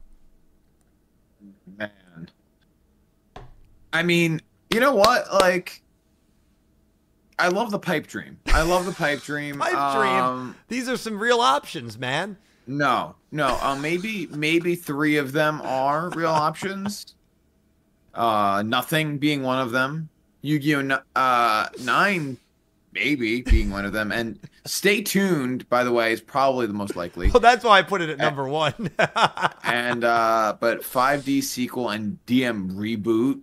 Man. I mean, you know what? Like, I love the pipe dream. I love the pipe dream. Pipe um, dream. These are some real options, man. No, no. Uh, maybe, maybe three of them are real options. Uh, nothing being one of them. Yu-Gi-Oh! Uh, nine, maybe being one of them. And stay tuned, by the way, is probably the most likely. Well, that's why I put it at number one. and uh, but five D sequel and D M reboot.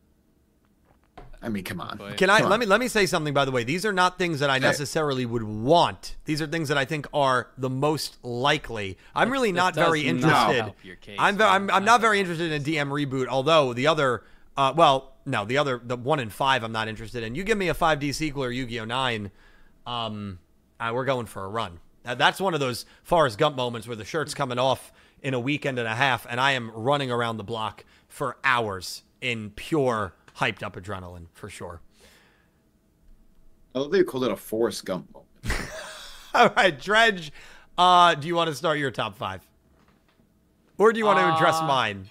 I mean, come on. Can I Come let on. me let me say something, by the way? These are not things that I necessarily would want. These are things that I think are the most likely. I'm really not does very not interested. help your case, I'm, ve- man. I'm I'm not very interested in a D M reboot. Although the other, uh, well, no, the other, the one and five, I'm not interested in. You give me a five D sequel or Yu-Gi-Oh! nine, um, uh, we're going for a run. Uh, that's one of those Forrest Gump moments where the shirt's coming off in a weekend and a half, and I am running around the block for hours in pure hyped up adrenaline for sure. I love that you called it a Forrest Gump moment. All right, Dredge, uh, do you want to start your top five? Or do you want to address Uh, mine?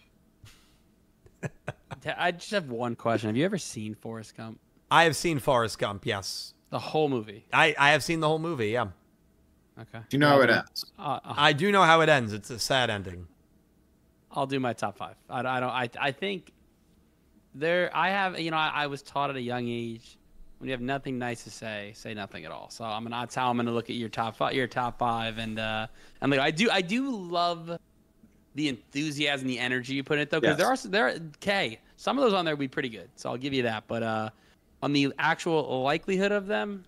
I just have one question. Have you ever seen Forrest Gump? I have seen Forrest Gump, yes. The whole movie. I, I have seen the whole movie, yeah. Okay. Do you know how it ends? Uh, uh, I do know how it ends. It's a sad ending. I'll do my top five. I, I don't. I I think there. I have. You know. I, I was taught at a young age when you have nothing nice to say, say nothing at all. So I'm gonna. That's how I'm gonna look at your top five. Your top five, and uh, and like I do. I do love the enthusiasm, the energy you put in it though, because Yes. there are there. Okay, some of those on there would be pretty good. So I'll give you that. But uh, on the actual likelihood of them,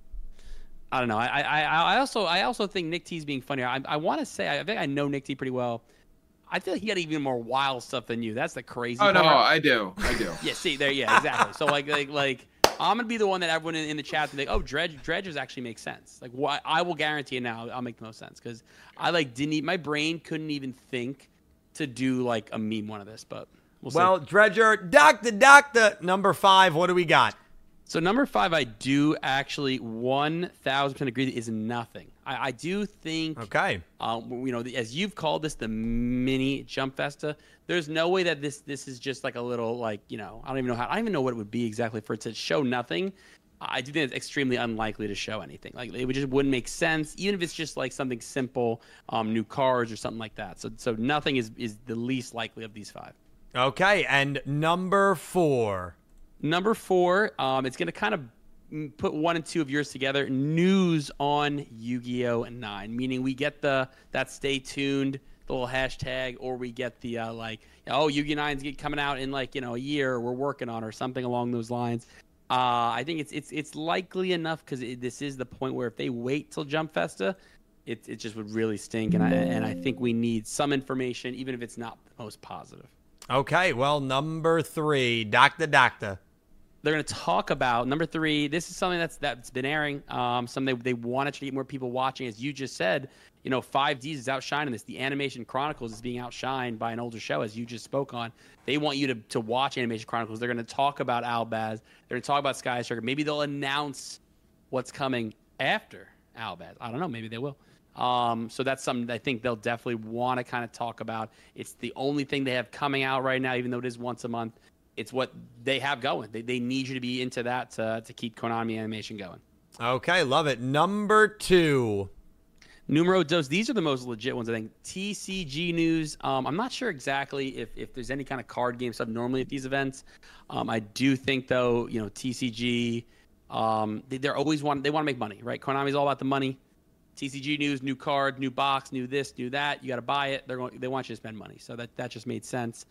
I don't know. I I, I also I also think Nick T's being funnier. I I want to say I think I know Nick T pretty well. I feel like he got even more wild stuff than you. That's the crazy Oh part. no, I do, I do. Yeah, see there, yeah, exactly. So like like like I'm gonna be the one that everyone in, in the chat think, oh, Dredge Dredges actually makes sense. Like what I will guarantee you now, I'll make the most sense because I like didn't even, my brain couldn't even think to do like a meme one of this, but we'll see. Well, Dredger, Doctor, Doctor, number five, what do we got? So number five, I do actually one thousand percent agree that is nothing. I, I do think, Okay. um, you know, as you've called this the mini Jump Festa, there's no way that this this is just like a little like, you know, I don't even know how, I don't even know what it would be exactly for it to show nothing. I do think it's extremely unlikely to show anything. Like it would just wouldn't make sense, even if it's just like something simple, um, new cards or something like that. So so nothing is is the least likely of these five. Okay, and number four. Number four, um, it's going to kind of put one and two of yours together. News on Yu-Gi-Oh! nine, meaning we get the that stay tuned, the little hashtag, or we get the uh, like, oh, Yu-Gi-Oh! nine's coming out in like you know a year, we're working on or something along those lines. Uh, I think it's it's it's likely enough because this is the point where if they wait till Jump Festa, it it just would really stink, and I and I think we need some information, even if it's not the most positive. Okay, well, number three, Doctor, Doctor. They're going to talk about number three. This is something that's that's been airing. Um, something they, they wanted to get more people watching. As you just said, you know, five Ds is outshining this. The Animation Chronicles is being outshined by an older show, as you just spoke on. They want you to, to watch Animation Chronicles. They're going to talk about Albaz. They're going to talk about Sky Striker. Maybe they'll announce what's coming after Albaz. I don't know. Maybe they will. Um, so that's something that I think they'll definitely want to kind of talk about. It's the only thing they have coming out right now, even though it is once a month. It's what they have going. They, they need you to be into that to, to keep Konami Animation going. Okay, love it. Number two. Numero dos. These are the most legit ones, I think. T C G news. Um, I'm not sure exactly if, if there's any kind of card game stuff normally at these events. Um, I do think, though, you know, T C G, um, they, they're always want they want to make money, right? Konami's all about the money. T C G news, new card, new box, new this, new that. You got to buy it. They're going. They want you to spend money. So that, that just made sense.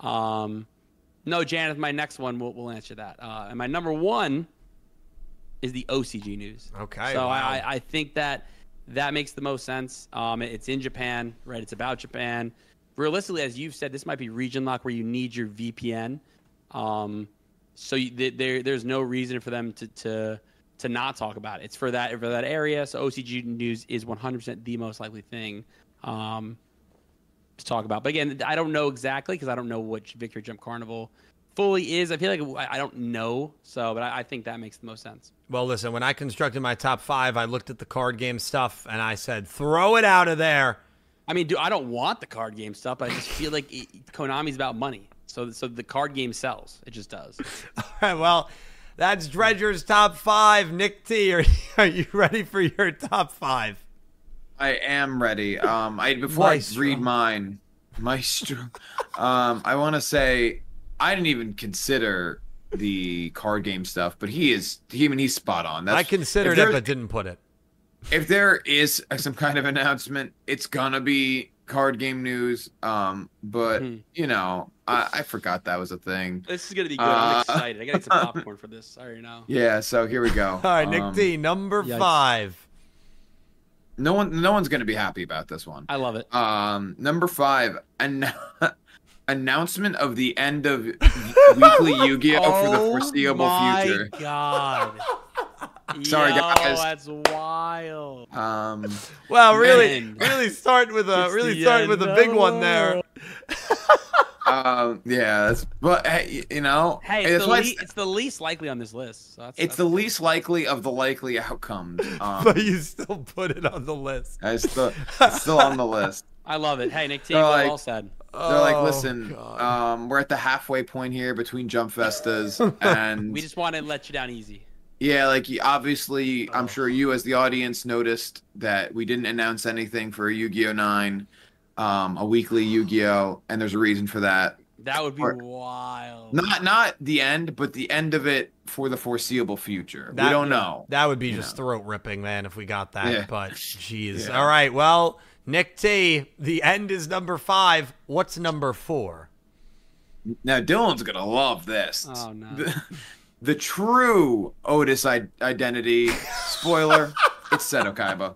Um, No, Janet, my next one, we'll, we'll answer that. Uh, and my number one is the O C G news. Okay, So wow. I, I think that that makes the most sense. Um, it- it's in Japan, right? It's about Japan. Realistically, as you've said, this might be region lock where you need your V P N. Um, so you, th- there there's no reason for them to to to not talk about it. It's for that for that area. So O C G news is one hundred percent the most likely thing um, to talk about. But again, I don't know exactly because I don't know what Victory Jump Carnival fully is. I feel like I don't know. So, but I, I think that makes the most sense. Well, listen, when I constructed my top five, I looked at the card game stuff and I said, throw it out of there. I mean, do I don't want the card game stuff, but I just feel like it, Konami's about money. So, so the card game sells. It just does. All right, well, that's Dredger's top five. Nick T, are, are you ready for your top five? I am ready. Um, I before Maestro. I read mine, Maestro. um, I want to say I didn't even consider the card game stuff, but he is. He, I mean, he's spot on. That's, I considered if it, but didn't put it. If there is some kind of announcement, it's gonna be card game news. Um, but Hmm. you know, I, I forgot that was a thing. This is gonna be good. Uh, I'm excited. I gotta get some popcorn for this. I already know. Yeah. So here we go. All right, Nick Um, T, number yikes. five. No one, no one's gonna be happy about this one. I love it. Um, number five, an- announcement of the end of weekly Yu-Gi-Oh for the foreseeable future. Oh my god. Sorry, Yo, guys. That's wild. Um, Wow, really, Man. really starting with a It's really the starting with end a big of one the there. world. um, yeah, that's, but hey, you know, Hey, that's it's the, why le- it's, it's the least likely on this list. So that's, it's that's the least likely of the likely outcomes. Um, But you still put it on the list. it's still, it's still on the list. I love it. Hey, Nick T, They're well like- all said. They're like, Oh, listen, God. um, we're at the halfway point here between Jump Festas, and We just want to let you down easy. yeah, like you- obviously, I'm Oh. sure you as the audience noticed that we didn't announce anything for Yu-Gi-Oh nine, um, a weekly Yu-Gi-Oh, and there's a reason for that. That would be Or- wild. Not not the end, but the end of it for the foreseeable future. That- we don't know. That would be You just know. throat ripping, man, if we got that. Yeah. But jeez. Yeah. All right. Well, Nick T, the end is number five. What's number four? Now Dylan's gonna love this. Oh, no. The, the true Otis I- identity. Spoiler: it's Seto Kaiba.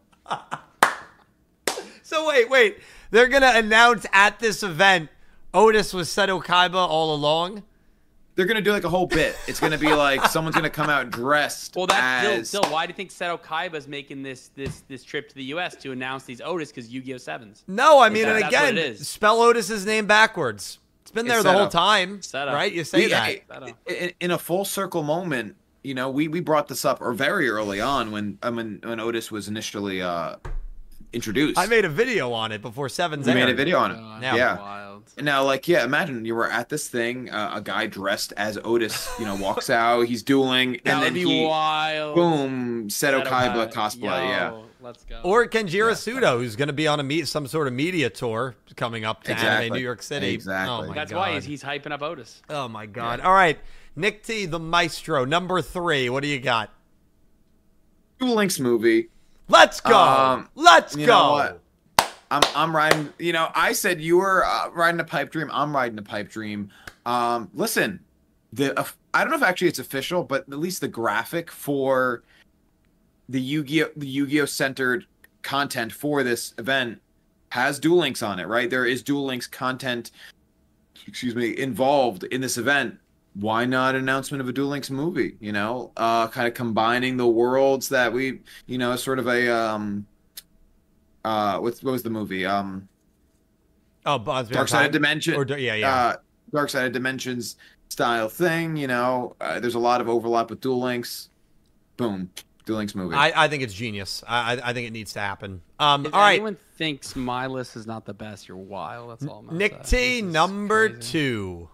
So wait, wait. They're gonna announce at this event Otis was Seto Kaiba all along. They're gonna do like a whole bit. It's gonna be like someone's gonna come out dressed Well, that's as. still, still. Why do you think Seto Kaiba's making this this this trip to the U S to announce these Otis? Because Yu-Gi-Oh sevens. No, I mean, that- and that's what again, it is. spell Otis's name backwards. It's been there It's the whole Seto. time, Seto. right? You say We- that. I- Seto. in, in a full circle moment, you know, we, we brought this up or very early on when um, when when Otis was initially uh, introduced. I made a video on it before Sevens we made a aired. video on it. God, Yeah. Yeah. Wild. Now, like, yeah, imagine you were at this thing, uh, a guy dressed as Otis, you know, walks out, he's dueling, That and would then be he, wild. boom, Seto Kaiba Kaiba. cosplay, Yo, yeah. Let's go. Or Kenjiro Sudo, who's going to be on a meet some sort of media tour coming up to Exactly. Anime New York City. Exactly. Oh my that's god. why he's, he's hyping up Otis. Oh my god. All right, Nick T, the Maestro, number three. What do you got? Duel Links movie. Let's go. Um, Let's you go. know what? I'm I'm riding. You know, I said you were uh, riding a pipe dream. I'm riding a pipe dream. Um, listen, the uh, I don't know if actually it's official, but at least the graphic for the Yu-Gi-Oh the Yu-Gi-Oh centered content for this event has Duel Links on it. Right, there is Duel Links content. Excuse me, involved in this event. Why not announcement of a Duel Links movie? You know, uh, kind of combining the worlds that we, you know, sort of a um. Uh, what, what was the movie? Um, Oh, Bonds Dark Side of Dimension. Or, yeah, yeah. Uh, Dark Side of Dimensions style thing. You know, uh, there's a lot of overlap with Duel Links. Boom, Duel Links movie. I, I think it's genius. I, I I think it needs to happen. Um, If all right, anyone thinks my list is not the best, you're wild. That's all I'm gonna Nick say. T, This is number crazy. two.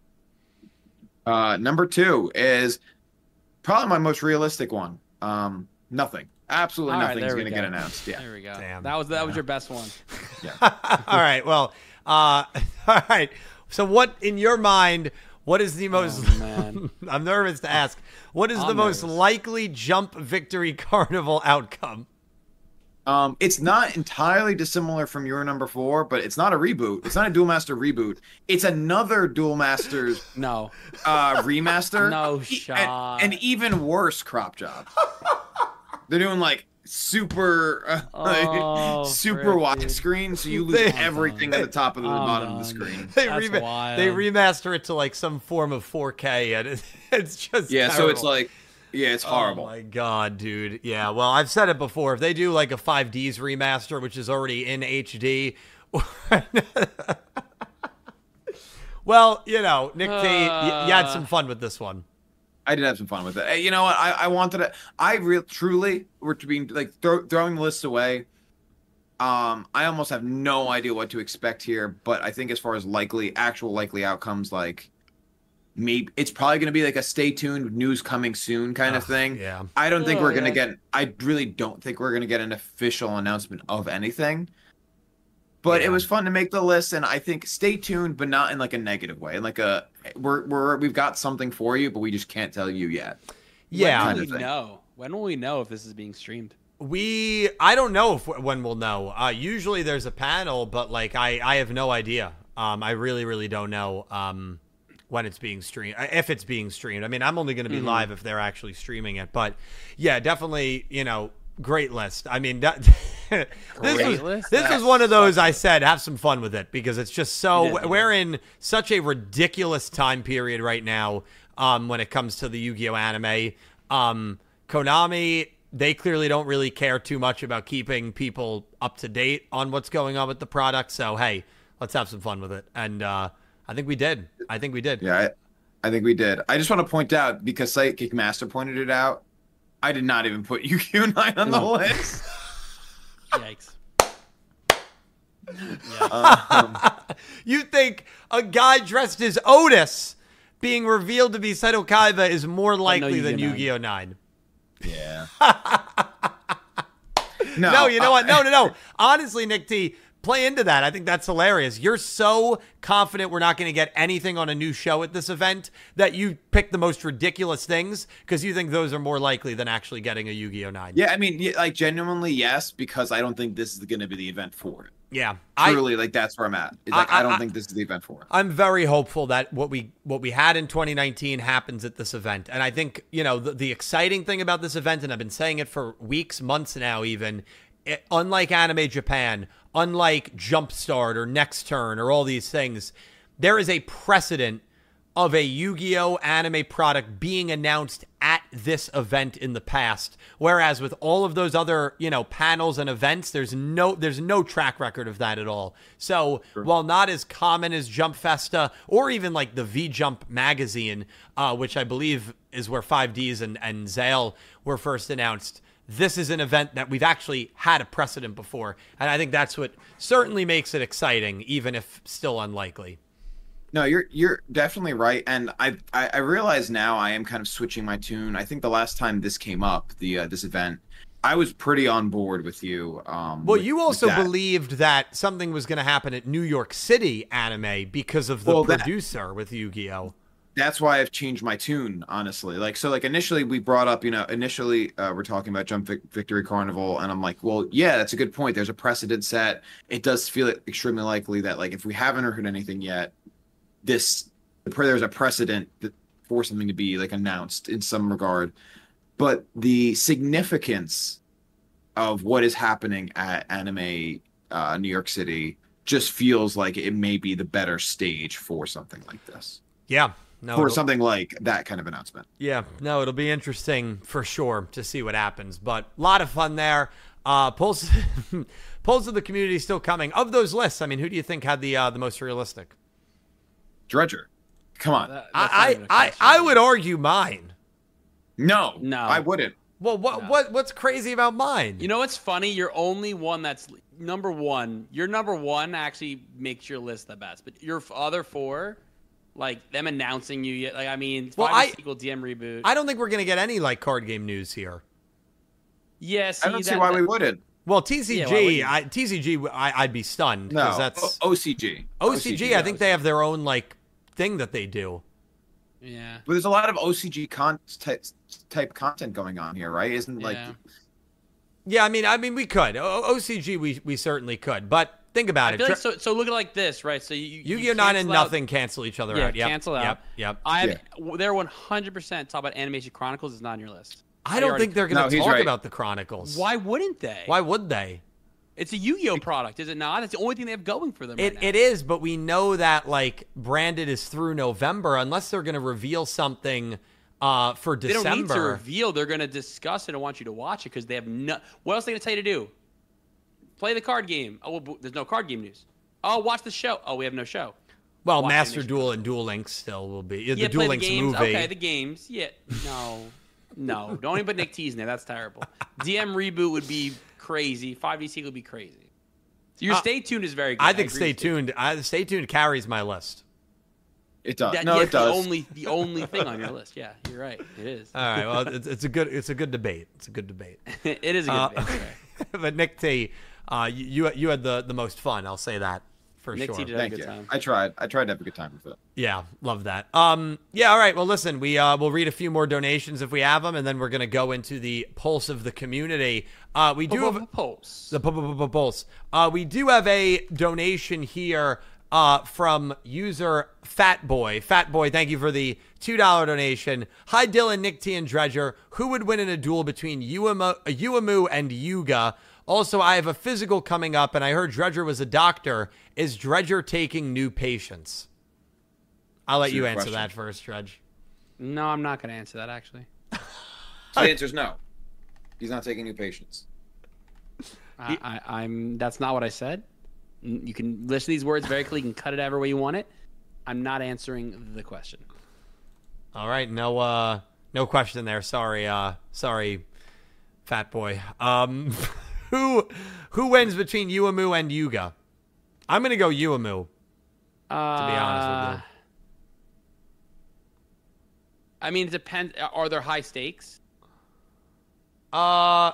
uh, number two is probably my most realistic one. Um, nothing. Absolutely All right, nothing's there we going to go. get announced. Yeah. There we go. Damn. That was that was your best one. All right. Well, uh, all right. So, what in your mind? What is the most? Oh, man. I'm nervous to ask. What is the I'm most nervous. likely Jump Victory Carnival outcome? Um, it's not entirely dissimilar from your number four, but it's not a reboot. It's not a Duel Master reboot. It's another Duel Masters No. uh, remaster. No E- shot. And, an even worse crop job. They're doing like super uh, Oh, super frick, wide dude. screen, so you lose They- everything at the top and the I'm bottom of the done. screen. They, That's rema- wild. they remaster it to like some form of four K, and it, it's just Yeah, so it's terrible. like, yeah, it's horrible. Oh my god, dude. Yeah, well, I've said it before. If they do like a five Ds remaster, which is already in H D, well, you know, Nick T, y- you had some fun with this one. I did have some fun with it. Hey, you know what? I, I wanted to. I real truly were to be like throw, throwing the list away. Um, I almost have no idea what to expect here, but I think as far as likely, actual likely outcomes, like maybe it's probably going to be like a stay tuned, news coming soon kind of Ugh, thing. yeah. I don't think Oh, we're going to yeah. get. I really don't think we're going to get an official announcement of anything. But Yeah. it was fun to make the list, and I think stay tuned, but not in like a negative way. In like a we're we're we've got something for you, but we just can't tell you yet. Yeah. When kind will of we thing. know? When will we know if this is being streamed? We, I don't know if when we'll know. Uh, usually there's a panel, but like I, I have no idea. Um, I really, really don't know um, when it's being streamed, if it's being streamed. I mean, I'm only going to be Mhm. live if they're actually streaming it. But yeah, definitely, you know, great list. I mean, that, this Great was list? this was That's one of those I fucking- said have some fun with it because it's just so You did, you we're in such a ridiculous time period right now um, when it comes to the Yu-Gi-Oh anime. Um, Konami, they clearly don't really care too much about keeping people up to date on what's going on with the product. So, hey, let's have some fun with it. And uh, I think we did. I think we did. Yeah, I, I think we did. I just want to point out, because Psychic Master pointed it out, I did not even put Yu-Gi-Oh! nine on the list. Yikes. Um, You think a guy dressed as Otis being revealed to be Seto Kaiba is more likely than Yu-Gi-Oh! Yu-Gi-Oh! nine? yeah. No, no, you know uh, what? No, no, no. Honestly, Nick T, play into that. I think that's hilarious. You're so confident we're not going to get anything on a new show at this event that you pick the most ridiculous things because you think those are more likely than actually getting a Yu-Gi-Oh! nine. Yeah, I mean, yeah, like genuinely, yes, because I don't think this is going to be the event for it. Yeah. I, Truly, like that's where I'm at. It's like I- I, don't I- think this is the event for it. I'm very hopeful that what we what we had in twenty nineteen happens at this event. And I think, you know, the, the exciting thing about this event, and I've been saying it for weeks, months now even, it, unlike Anime Japan, unlike Jumpstart or Next Turn or all these things, there is a precedent of a Yu-Gi-Oh! Anime product being announced at this event in the past. Whereas with all of those other, you know, panels and events, there's no there's no track record of that at all. So while not as common as Jump Festa or even like the V-Jump magazine, uh, which I believe is where five Ds and, and Zale were first announced, this is an event that we've actually had a precedent before. And I think that's what certainly makes it exciting, even if still unlikely. No, you're you're definitely right, and I, I I realize now I am kind of switching my tune. I think the last time this came up, the uh, this event, I was pretty on board with you. Um, Well, with- you with also that. believed that something was going to happen at New York City Anime because of the Well, that- producer with Yu-Gi-Oh! That's why I've changed my tune, honestly. Like, so, like initially we brought up, you know, initially uh, we're talking about Jump Vic- Victory Carnival, and I'm like, well, yeah, that's a good point. There's a precedent set. It does feel extremely likely that, like, if we haven't heard anything yet, this there's a precedent that, for something to be like announced in some regard. But the significance of what is happening at Anime uh, New York City just feels like it may be the better stage for something like this. Yeah. No, For it'll- something like that kind of announcement. yeah, no, it'll be interesting for sure to see what happens. But a lot of fun there. Uh, polls, polls of the community still coming. Of those lists, I mean, who do you think had the uh, the most realistic? Dredger. Come on. That- that's not I even a I, I, question. I would argue mine. no. No. I wouldn't. Well, what No. what what's crazy about mine? You know what's funny? You're only one that's number one. Your number one actually makes your list the best, but your f- other four, like them announcing you, yet, like I mean, Well, five I- sequel D M reboot. I don't think we're gonna get any like card game news here. yes, I don't see why we wouldn't. Well, T C G, Yeah, why wouldn't you? I, T C G, I, I'd be stunned No. because that's O- OCG. O C G. I think they have their own like thing that they do. Yeah. But there's a lot of O C G con- type, type content going on here, right? Isn't like Yeah. Yeah, I mean, I mean, we could o- OCG, we we certainly could, but think about I it. feel like Dra- so. So look at it like this, right? So you, you Yu-Gi-Oh! Nine and cancel out- nothing cancel each other Yeah, out. Yep, cancel Yep, out. yep. I have, they're one hundred percent talk about Animation Chronicles is not on your list. I don't already- think they're going No, to he's talk right. about the Chronicles. Why wouldn't they? Why would they? It's a Yu-Gi-Oh product, is it not? It's the only thing they have going for them. It right now. it is, but we know that like branded is through November, unless they're going to reveal something uh, for They December. don't need to reveal. They're going to discuss it and want you to watch it because they have no. What else are they going to tell you to do? Play the card game. Oh, well, there's no card game news. Oh, watch the show. Oh, we have no show. Well, Watch Master Animation. Duel and Duel Links still will be the Yeah, Duel play the Links games. movie. Okay, the games. Yeah, no, no. Don't even put Nick T's in there. That's terrible. D M reboot would be crazy. five D C would be crazy. Your Uh, Stay Tuned is very good. I think agree Stay with you. Tuned. I, Stay Tuned carries my list. It does. That, no, yeah, it does. The only, the only thing on your list. Yeah, you're right. It is. All right. Well, it's, it's a good it's a good debate. It's a good debate. it is a good Uh, debate. Okay. but Nick T, uh, you you had the the most fun. I'll say that for Nick sure. T did have a Thank good you. time. I tried. I tried to have a good time with it. Yeah, love that. Um, yeah, all right. Well, listen, we uh, we'll read a few more donations if we have them, and then we're gonna go into the pulse of the community. Uh, we do have Pulse. the pu- pu- pu- pulse. Uh, we do have a donation here uh, from user Fat Boy. Fat Boy, thank you for the two dollar donation. Hi, Dylan, Nick T, and Dredger. Who would win in a duel between Uemu, Uemu and Yuga? Also, I have a physical coming up, and I heard Dredger was a doctor. Is Dredger taking new patients? I'll let That's you your answer question. that first, Dredge. No, I'm not going to answer that actually. So the answer is no. He's not taking new patients. I, I, I'm. That's not what I said. N- You can listen to these words very clearly. You can cut it every way you want it. I'm not answering the question. All right, no, uh, no question there. Sorry, uh, sorry, Fat Boy. Um, who, who wins between Uemu and Yuga? I'm gonna go Uemu. Uh, To be honest with I mean, it depends. Are there high stakes? you. Uh,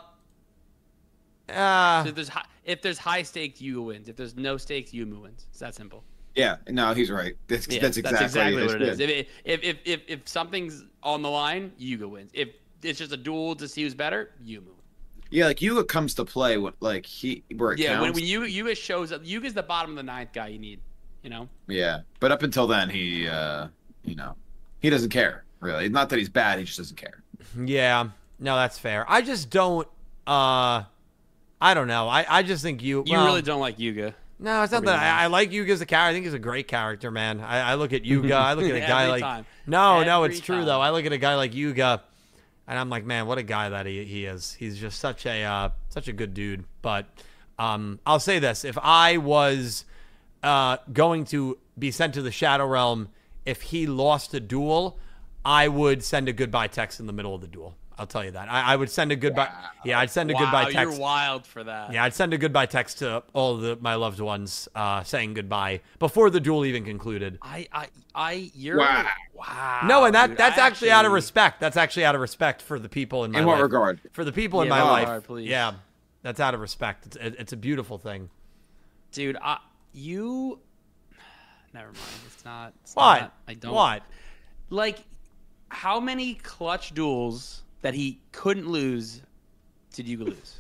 uh So if there's high, if there's high stakes, Yuga wins. If there's no stakes, Yumu wins. It's that simple. Yeah. No, he's right. That's, Yeah, that's exactly, what it is. Yeah. If, if if if if something's on the line, Yuga wins. If it's just a duel to see who's better, Yumu. Yeah, like Yuga comes to play when like he where it Yeah, when, counts. when Yuga, Yuga shows up, Yuga's the bottom of the ninth guy you need. You know. Yeah, but up until then, he, uh, you know, he doesn't care really. Not that he's bad; he just doesn't care. yeah, no, that's fair. I just don't. Uh, I don't know. I, I just think you. You well, really don't like Yuga. No, it's not Or that. being I, I like Yuga as a character. I think he's a great character, man. I, I look at Yuga. I look at a guy Every like. time. No, no, Every it's true time. though. I look at a guy like Yuga, and I'm like, man, what a guy that he, he is. He's just such a uh, such a good dude. But um, I'll say this: if I was uh, going to be sent to the Shadow Realm, if he lost a duel, I would send a goodbye text in the middle of the duel. I'll tell you that. I, I would send a goodbye. Yeah, I'd send a Wow, goodbye you're text. wild for that. Yeah, I'd send a goodbye text to all the my loved ones, uh, saying goodbye before the duel even concluded. I, I, I, you're Wow. wow. No, and that dude, that's I actually, out of respect. That's actually out of respect for the people in my In what life. regard? For the people in Yeah, my in what life. regard, please? Yeah, that's out of respect. It's it, it's a beautiful thing. dude. I, you, never mind. It's not. It's What? Not, I don't. What? Like, how many clutch duels that he couldn't lose did Yuga lose?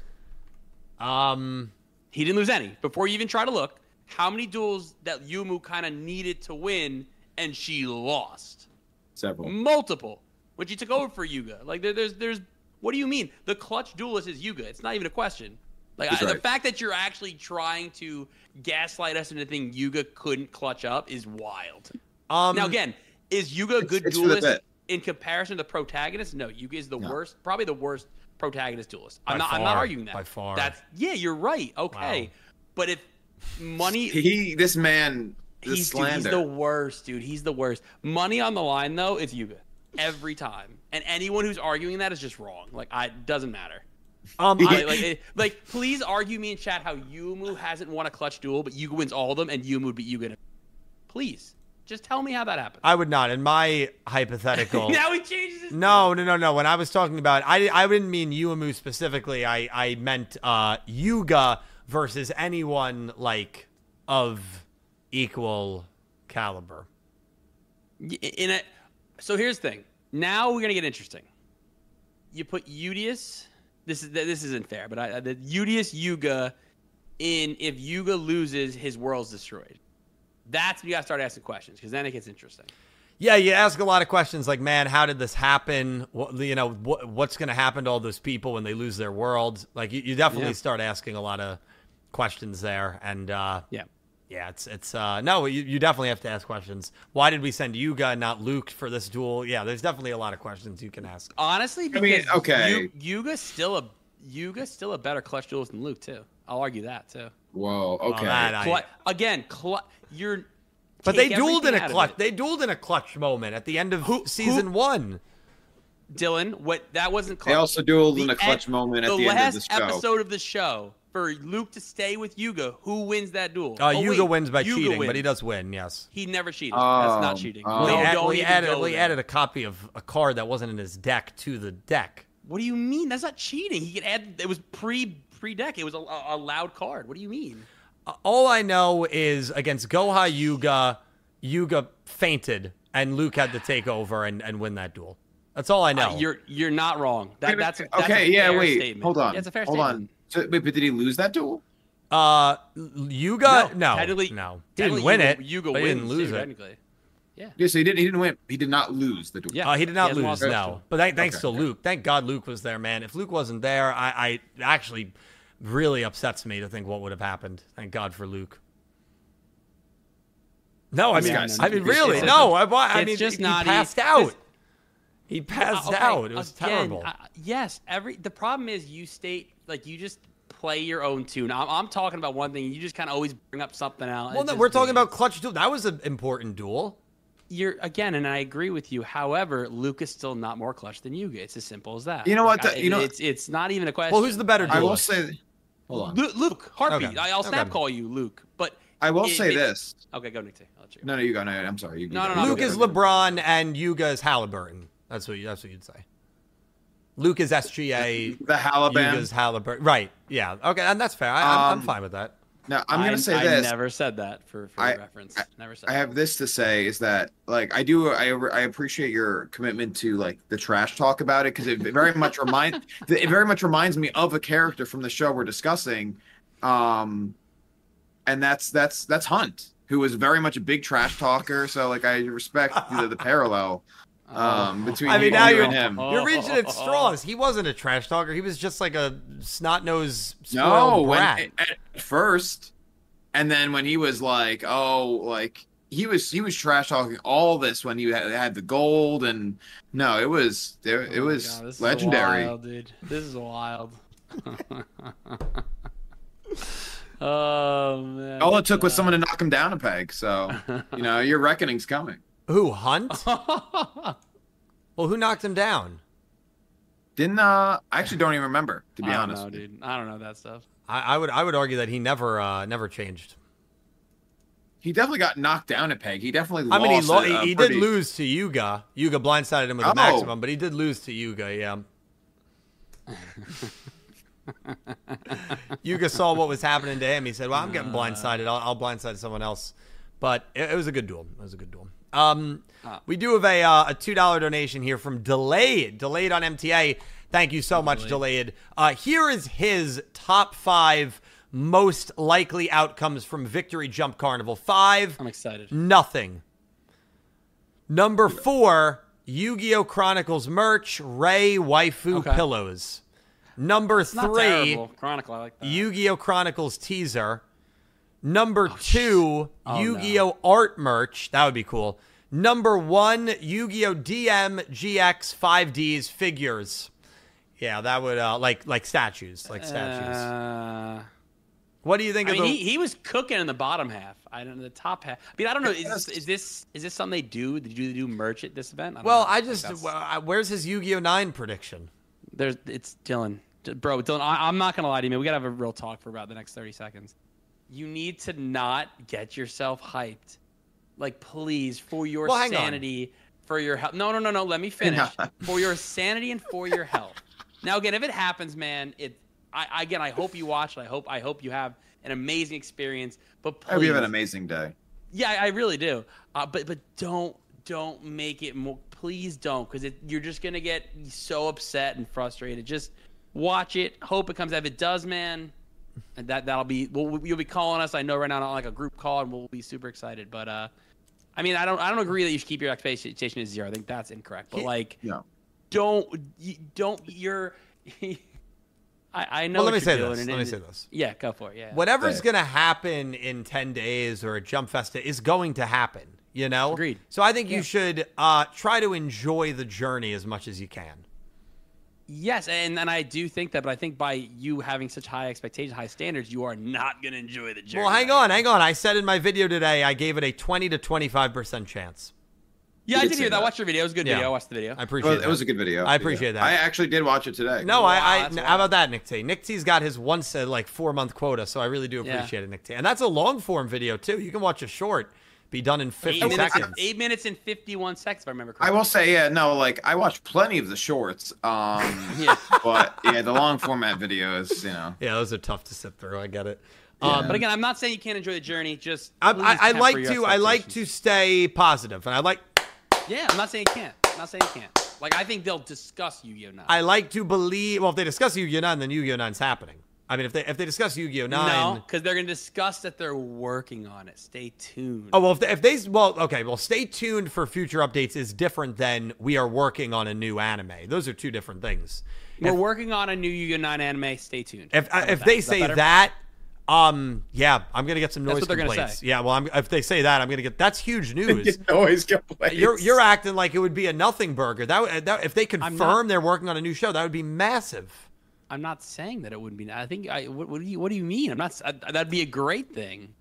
Um, He didn't lose any. Before you even try to look, how many duels that Yumu kind of needed to win and she lost? Several. Multiple. When she took over for Yuga. Like, there, there's, there's, what do you mean? The clutch duelist is Yuga. It's not even a question. Like, That's I, the right. fact that you're actually trying to gaslight us into thinking Yuga couldn't clutch up is wild. um, Now, again, is Yuga a It's- good it's for the duelist bit. in comparison to the protagonist? No, Yuga is the No. worst, probably the worst protagonist duelist. I'm By not. I'm not far, arguing that. by far. That's yeah. You're right. Okay, Wow. but if money, He, this man, this he's, dude, he's slander. the worst, dude. He's the worst. Money on the line though, it's Yuga every time, and anyone who's arguing that is just wrong. Like, I doesn't matter. um, I, I, like, it, like, please argue me in chat how Yumu hasn't won a clutch duel, but Yuga wins all of them, and Yumu would beat Yuga. in a- Please, just tell me how that happened. I would not. In my hypothetical. now he changes his. No, no, no, no. When I was talking about, I, I didn't mean Uemu specifically. I, I meant uh, Yuga versus anyone like of equal caliber. In a, so here's the thing. Now we're gonna get interesting. You put Udius. This is this isn't fair, but I, the Udius Yuga in if Yuga loses, his world's destroyed. That's when you gotta start asking questions because then it gets interesting. Yeah, you ask a lot of questions like, man, how did this happen? What, you know, what, what's going to happen to all those people when they lose their world? Like, you, you definitely Yeah. start asking a lot of questions there. And, uh, Yeah. yeah, it's, it's, uh, no, you, you definitely have to ask questions. Why did we send Yuga and not Luke for this duel? Yeah, there's definitely a lot of questions you can ask. Honestly, because mean, okay. Yu- Yuga's still a Yuga's still a better clutch duelist than Luke too. I'll argue that too. Whoa. Okay. that I- Clu- again, clu- you're. But they take dueled in everything a out of clutch. it. They dueled in a clutch moment at the end of Who- season who- one. Dylan, what that wasn't clutch. They also dueled in The a clutch end- moment at the the end of last the show. episode of the show for Luke to stay with Yuga. Who wins that duel? Uh, Oh, Yuga wait, wins by Yuga cheating, wins. but he does win. Yes. He never cheated. Oh, That's not cheating. oh. No, we add- don't we even added, go we there. added a copy of a card that wasn't in his deck to the deck. What do you mean? That's not cheating. He could add. It was pre pre deck. It was a, a, a loud card. What do you mean? Uh, all I know is against Goha Yuga, Yuga fainted, and Luke had to take over and, and win that duel. That's all I know. Uh, you're you're not wrong. That, Wait, that's, a, that's okay. a Yeah. fair Wait. statement. Hold on. Yeah, it's a fair hold statement. on. So, wait, but did he lose that duel? uh, Yuga, no, technically, no, technically didn't win Yuga, it. Yuga but he wins didn't lose too, it. technically. Yeah. Yeah. So he didn't. He didn't win. He did not lose the duel. Yeah. Uh, he did not hasn't lose, lost no. But th- thanks Okay, to okay. Luke. Thank God Luke was there, man. If Luke wasn't there, I, I actually really upsets me to think what would have happened. Thank God for Luke. No, I This mean, guy's- I mean, it's- really, it's- no. I, I it's mean, just he, not- he passed he- out. this- He passed Okay, out. It was again, terrible. uh, yes, every the problem is you state like you just play your own tune. I'm, I'm talking about one thing. You just kind of always bring up something else. well, It's no, just we're talking weird. about clutch duel. That was an important duel. You're again, and I agree with you. However, Luke is still not more clutch than Yuga. It's as simple as that. You know what, Like, the- I- you know- it's it's not even a question. Well, who's the better I will duelist? say. Hold on. Lu- Luke, Heartbeat. Okay. I, I'll snap Okay. call you Luke, but I will it- say it- this. Okay, go Nick. T. I'll let you go. No, no, you go. No, I'm sorry. You, No, you no, go. no, Luke okay. is LeBron and Yuga is Halliburton. That's what you, that's what you'd say. Luke is S G A. The Haliban. Yuga's Halliburton. Right. Yeah. Okay. And that's fair. I, I'm, I'm Um, fine with that. Now I'm gonna I- say I this. never said that for, for I- reference. I- never said. I have this to say is that like I do I I appreciate your commitment to like the trash talk about it because it very much remind it very much reminds me of a character from the show we're discussing, um, and that's that's that's Hunt, who was very much a big trash talker. So like I respect the, the parallel um, between I mean, you now you you're and him. you're reaching at straws. He wasn't a trash talker. He was just like a snot nosed No, spoiled when, brat. at first, and then when he was like, "Oh, like he was he was trash talking all this when he had, had the gold," and no, it was there. It Oh my was God, this is legendary. wild, dude. This is wild. oh man. All it took was someone to knock him down a peg. So you know your reckoning's coming. Who, Hunt? Well, who knocked him down? Didn't uh? I actually don't even remember to be I don't honest. know, dude. I don't know that stuff. I, I would I would argue that he never uh, never changed. He definitely got knocked down a peg. He definitely. I mean, he lost lo- a- he, a he pretty- did lose to Yuga. Yuga blindsided him with a Oh. maximum, but he did lose to Yuga. Yeah. Yuga saw what was happening to him. He said, "Well, I'm getting blindsided. I'll, I'll blindside someone else." But it, it was a good duel. It was a good duel. Um, we do have a uh, a two dollar donation here from Delayed. Delayed on M T A. Thank you so much, Delayed. Uh, here is his top five most likely outcomes from Victory Jump Carnival. Five. I'm excited. Nothing. Number four, Yu-Gi-Oh! Chronicles merch, Ray waifu Okay. pillows. Number It's not three, terrible. Chronicle, I like that. Yu-Gi-Oh! Chronicles teaser. Number two, Oh, Yu-Gi-Oh! art merch. That would be cool. Number one, Yu-Gi-Oh! D M G X five Ds figures. Yeah, that would uh, like like statues, like statues. Uh, What do you think I of mean, the? he, he was cooking in the bottom half. I don't know the top half. I mean, I don't know. Is this is this, is this something they do? Did you do merch at this event? I don't well, know. I Like, just that's- well, I- where's his Yu-Gi-Oh! nine prediction? There's it's Dylan, D- bro. Dylan, I, I'm not gonna lie to you, man. We gotta have a real talk for about the next thirty seconds. You need to not get yourself hyped. Like, please, for your Well, hang on. sanity, for your health. No, no, no, no. Let me finish. For your sanity and for your health. Now, again, if it happens, man, it. I again, I hope you watch it. I hope I hope you have an amazing experience. But I hope you have an please- amazing day. Yeah, I really do. Uh, but but don't don't make it more. Please don't, because you're just gonna get so upset and frustrated. Just watch it. Hope it comes out. If it does, man, and that that'll be. Well, you'll be calling us. I know right now, not like a group call, and we'll be super excited. But uh, I mean, I don't I don't agree that you should keep your expectation at zero. I think that's incorrect. But like, No. don't you- don't you're. I, I know. Well, let what me say you're this. doing, Let and me it- say this. Yeah, go for it. Yeah. Whatever's Right. going to happen in ten days or at Jump Festa is going to happen, you know? Agreed. So I think Yeah. you should uh, try to enjoy the journey as much as you can. Yes, and and I do think that, but I think by you having such high expectations, high standards, you are not going to enjoy the journey. Well, hang on, hang on. I said in my video today I gave it a twenty to twenty-five percent chance. Yeah, You I did did say hear that. that. Watch your video. It was a good Yeah. video. I watched the video. I appreciate Well, that. it was a good video. I appreciate that. I actually did watch it today. No, Wow, I, I that's how wild. about that, Nick T? Nick T's got his once uh, like four month quota, so I really do Yeah. appreciate it, Nick T. And that's a long form video too. You can watch a short, be done in fifty Eight minutes, seconds. eight minutes and fifty-one seconds, if I remember I correctly. will say, yeah, no, like I watched plenty of the shorts. Um, Yeah. but yeah, the long format videos, you know. Yeah, those are tough to sit through. I get it. Yeah. Um, But again, I'm not saying you can't enjoy the journey. Just I, please I, I temper like your to I like to expectations. stay positive, and I like Yeah, I'm not saying you can't. I'm not saying you can't. Like I think they'll discuss Yu-Gi-Oh now. I like to believe. Well, if they discuss Yu-Gi-Oh nine, then Yu-Gi-Oh nine's happening. I mean, if they if they discuss Yu-Gi-Oh no, nine, because they're gonna discuss that they're working on it. Stay tuned. oh well, if they, if they well, okay, well, stay tuned for future updates is different than we are working on a new anime. Those are two different things. We're If, working on a new Yu-Gi-Oh nine anime. Stay tuned. if, How about if that? they Is say better? that, um, yeah, I'm gonna get some That's noise what they're gonna complaints. say. Yeah, well, I'm, if they say that, I'm gonna get that's huge news. Always complaints. You're you're acting like it would be a nothing burger. That, would- that if they confirm not- they're working on a new show, that would be massive. I'm not saying that it wouldn't be. I think. I. What, what do you What do you mean? I'm not. I, that'd be a great thing.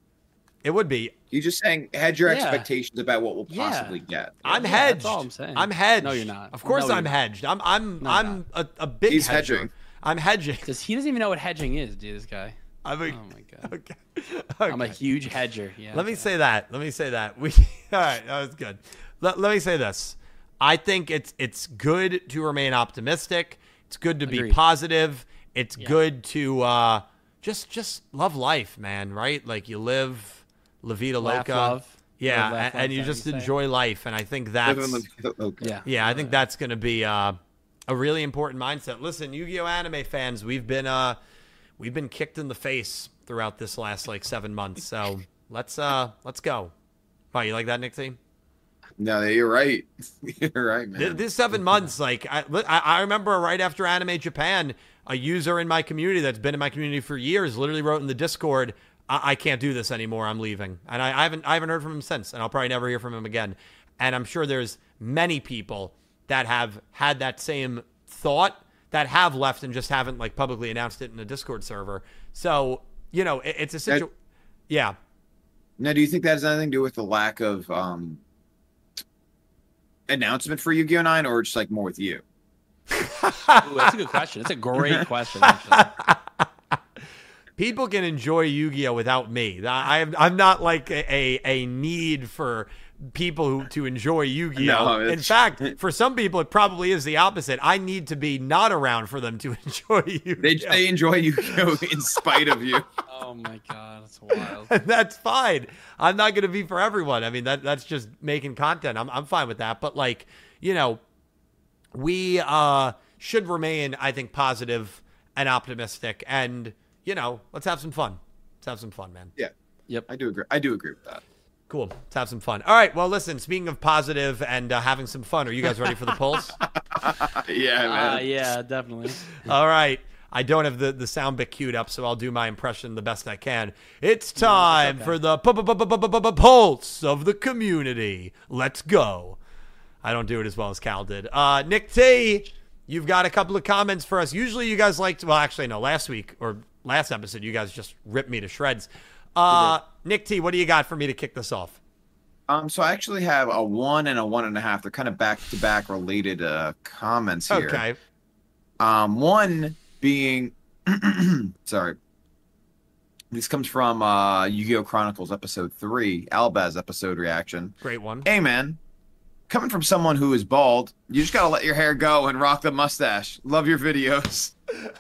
It would be. You're just saying hedge your Yeah. expectations about what we'll Yeah. possibly get. I'm Yeah, hedged. that's all I'm saying. I'm hedged. No, you're not. Of course, No, I'm you're hedged. I'm I'm No, you're I'm a, a big He's hedger. hedging. I'm hedging. Because he doesn't even know what hedging is, dude. This guy. I'm a, Oh my god. okay. I'm a Okay. huge hedger. Yeah. Let me okay. say that. Let me say that. We all right. That was good. Let, let me say this. I think it's it's good to remain optimistic. It's good to be Agreed. positive. It's Yeah. good to uh, just just love life, man. Right? Like you live, la vida Laugh, loca. love. Yeah, Live, laugh, and, love, and you is that just how you say it? enjoy life. And I think that's Live and live- okay. Yeah. yeah, I think that's going to be uh, a really important mindset. Listen, Yu-Gi-Oh anime fans, we've been uh, we've been kicked in the face throughout this last like seven months. So let's uh, let's go. Oh, you like that, Nick T? No, you're right. You're right, man. Th- This seven months, like I, I I remember right after Anime Japan, a user in my community that's been in my community for years literally wrote in the Discord, I, I can't do this anymore. I'm leaving. And I, I haven't I haven't heard from him since, and I'll probably never hear from him again. And I'm sure there's many people that have had that same thought that have left and just haven't like publicly announced it in a Discord server. So, you know, it, it's a situation. Yeah. Now, do you think that has anything to do with the lack of um, announcement for Yu-Gi-Oh nine, or just like more with you? Ooh, that's a good question. That's a great question. Actually. People can enjoy Yu-Gi-Oh without me. I, I'm I'm not like a, a, a need for people who to enjoy Yu-Gi-Oh. No, In it's- fact, for some people, it probably is the opposite. I need to be not around for them to enjoy Yu-Gi-Oh. They they enjoy Yu-Gi-Oh in spite of you. Oh my god, that's wild. And that's fine. I'm not going to be for everyone. I mean, that that's just making content. I'm I'm fine with that. But like, you know, we uh, should remain, I think, positive and optimistic. And you know, let's have some fun. Let's have some fun, man. Yeah. Yep. I do agree. I do agree with that. Cool. Let's have some fun. All right. Well, listen, speaking of positive and uh, having some fun, are you guys ready for the polls? Yeah, man. Uh, yeah, definitely. All right. I don't have the, the sound bit queued up, so I'll do my impression the best I can. It's time okay. for the pu- pu- pu- pu- pu- pu- pu- pulse of the community. Let's go. I don't do it as well as Cal did. Uh, Nick T, you've got a couple of comments for us. Usually you guys like to, well, actually, no, last week or last episode, you guys just ripped me to shreds. Uh, Nick T, what do you got for me to kick this off? Um, so I actually have a one and a one and a half. They're kind of back to back related uh comments here. Okay. Um, one being, sorry, this comes from uh Yu-Gi-Oh Chronicles episode three, Albaz episode reaction. Great one. Hey man, coming from someone who is bald, you just gotta let your hair go and rock the mustache. Love your videos.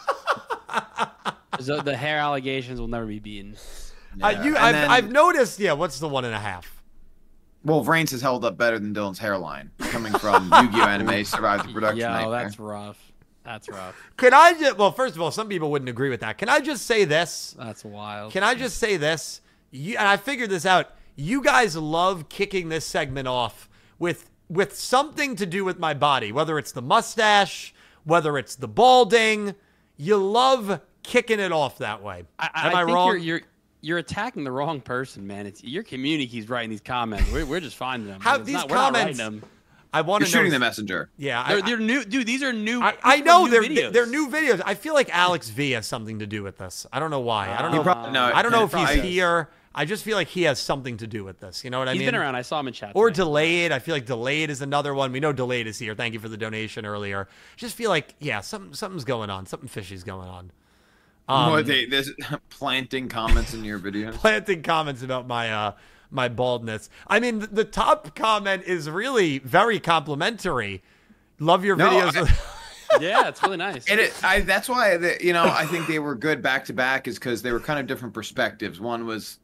So the hair allegations will never be beaten. Uh, Yeah. you, And I've, then- I've noticed, yeah, what's the one and a half? Well, Vrains has held up better than Dylan's hairline, coming from Yu-Gi-Oh anime survived the production Yo, nightmare. that's rough. That's rough. Can I just, well, first of all, some people wouldn't agree with that. Can I just say this? That's wild. Can I just say this? You, and I figured this out. you guys love kicking this segment off with with something to do with my body, whether it's the mustache, whether it's the balding. You love kicking it off that way. I, Am I, I, think wrong? You're, you're you're attacking the wrong person, man. It's your community keeps writing these comments. We're, we're just finding them. How It's these not, we're not comments? writing them. I want You're to know. shooting the messenger. Yeah, They're, I, they're new, dude. These are new. I, these I are know new they're videos. they're new videos. I feel like Alex V has something to do with this. I don't know why. I don't He know. probably- no, I don't know if he's probably- here. I just feel like he has something to do with this. You know what I He's mean? been around. I saw him in chat. Or today. delayed. I feel like delayed is another one. We know delayed is here. Thank you for the donation earlier. Just feel like yeah, something something's going on. Something fishy's going on. Um, What they this planting comments in your videos? planting comments about my uh my baldness. I mean, the, the top comment is really very complimentary. Love your No, videos. I- Yeah, it's really nice. And it, I, that's why, the, you know, I think they were good back to back is because they were kind of different perspectives. One was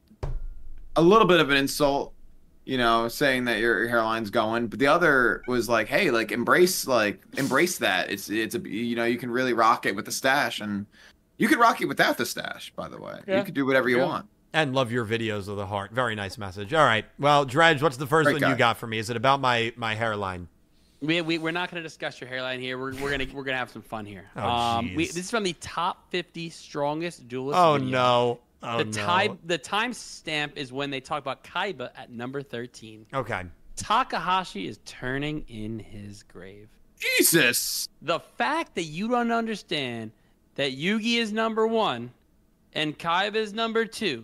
a little bit of an insult, you know, saying that your, your hairline's going, but the other was like, hey, like embrace, like embrace that. It's, it's a, you know, you can really rock it with the stash, and you could rock it without the stash. By the way, Yeah. you could do whatever you Yeah. want. And love your videos of the heart. Very nice message. All right. Well, Dredge, what's the first Great one guy. you got for me? Is it about my my hairline? We, we we're not going to discuss your hairline here. We're, we're gonna we're gonna have some fun here. Oh, um, we, jeez. this is from the top fifty strongest duelist. Oh videos. no. Oh the no. time the time stamp is when they talk about Kaiba at number thirteen. Okay. Takahashi is turning in his grave. Jesus. The fact that you don't understand that Yugi is number one and Kaiba is number two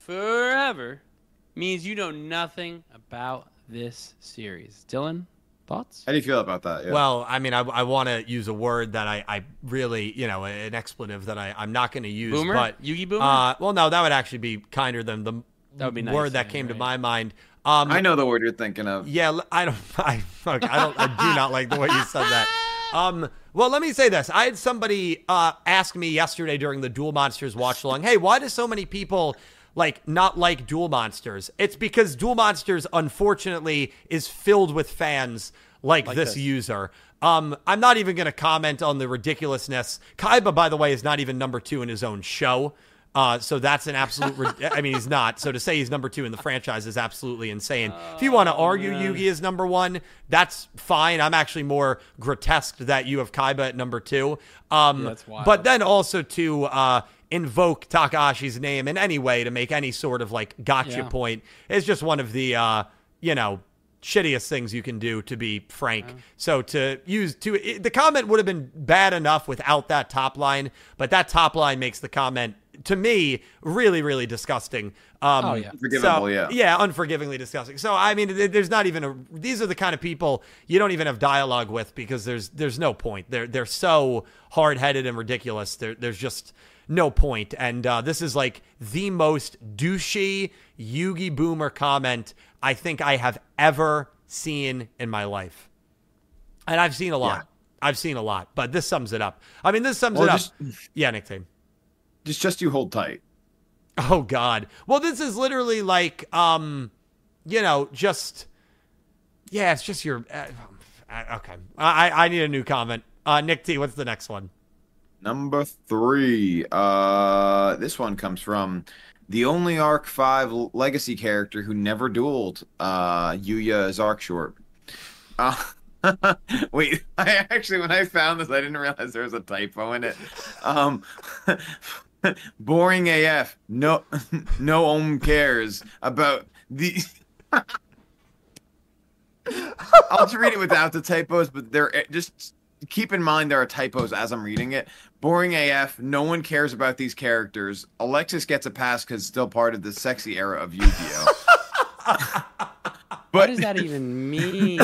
forever means you know nothing about this series. Dylan, thoughts? How do you feel about that? Yeah. Well, I mean, I, I want to use a word that I, I really, you know, an expletive that I, I'm not going to use. Boomer? But, Yugi Boomer? Uh, well, no, that would actually be kinder than the That would be nice, word that yeah, came to right. my mind. Um, I know the word you're thinking of. Yeah, l- I don't. I, fuck, I don't. I do not like the way you said that. Um. Well, let me say this. I had somebody uh, ask me yesterday during the Duel Monsters watch along. Hey, why do so many people like not like Duel Monsters? It's because Duel Monsters, unfortunately, is filled with fans like, Like this, this. user. Um. I'm not even going to comment on the ridiculousness. Kaiba, by the way, is not even number two in his own show. Uh, so that's an absolute. rid- I mean, he's not. So to say he's number two in the franchise is absolutely insane. if you want to argue man. Yugi is number one, that's fine. I'm actually more grotesque that you have Kaiba at number two. Um, Yeah, that's wild. But then also to uh, invoke Takahashi's name in any way to make any sort of like gotcha Yeah. point is just one of the uh, you know shittiest things you can do, to be frank. So to use to it, the comment would have been bad enough without that top line, but that top line makes the comment, to me, really, really disgusting. Um, Oh, yeah. Unforgivable, so- yeah. Yeah, unforgivingly disgusting. So, I mean, th- there's not even a, these are the kind of people you don't even have dialogue with because there's there's no point. They're, they're so hard-headed and ridiculous. There, there's just no point. And uh, this is like the most douchey Yugi Boomer comment I think I have ever seen in my life. And I've seen a lot. Yeah. I've seen a lot, but this sums it up. I mean, this sums Well, it up. just- Yeah, Nick Tame. Just, just you hold tight. Oh God. Well, this is literally like, um, you know, just, yeah, it's just your, uh, uh, okay. I, I need a new comment. Uh, Nick T, what's the next one? Number three. Uh, this one comes from the only Arc Five legacy character who never dueled. Uh, Yuya Zark short. Uh, wait, I actually when I found this, I didn't realize there was a typo in it. Um, boring A F. No, no one cares about the. I'll just read it without the typos, but there just keep in mind there are typos as I'm reading it. Boring A F. No one cares about these characters. Alexis gets a pass because still part of the sexy era of Yu-Gi-Oh. What but does that even mean?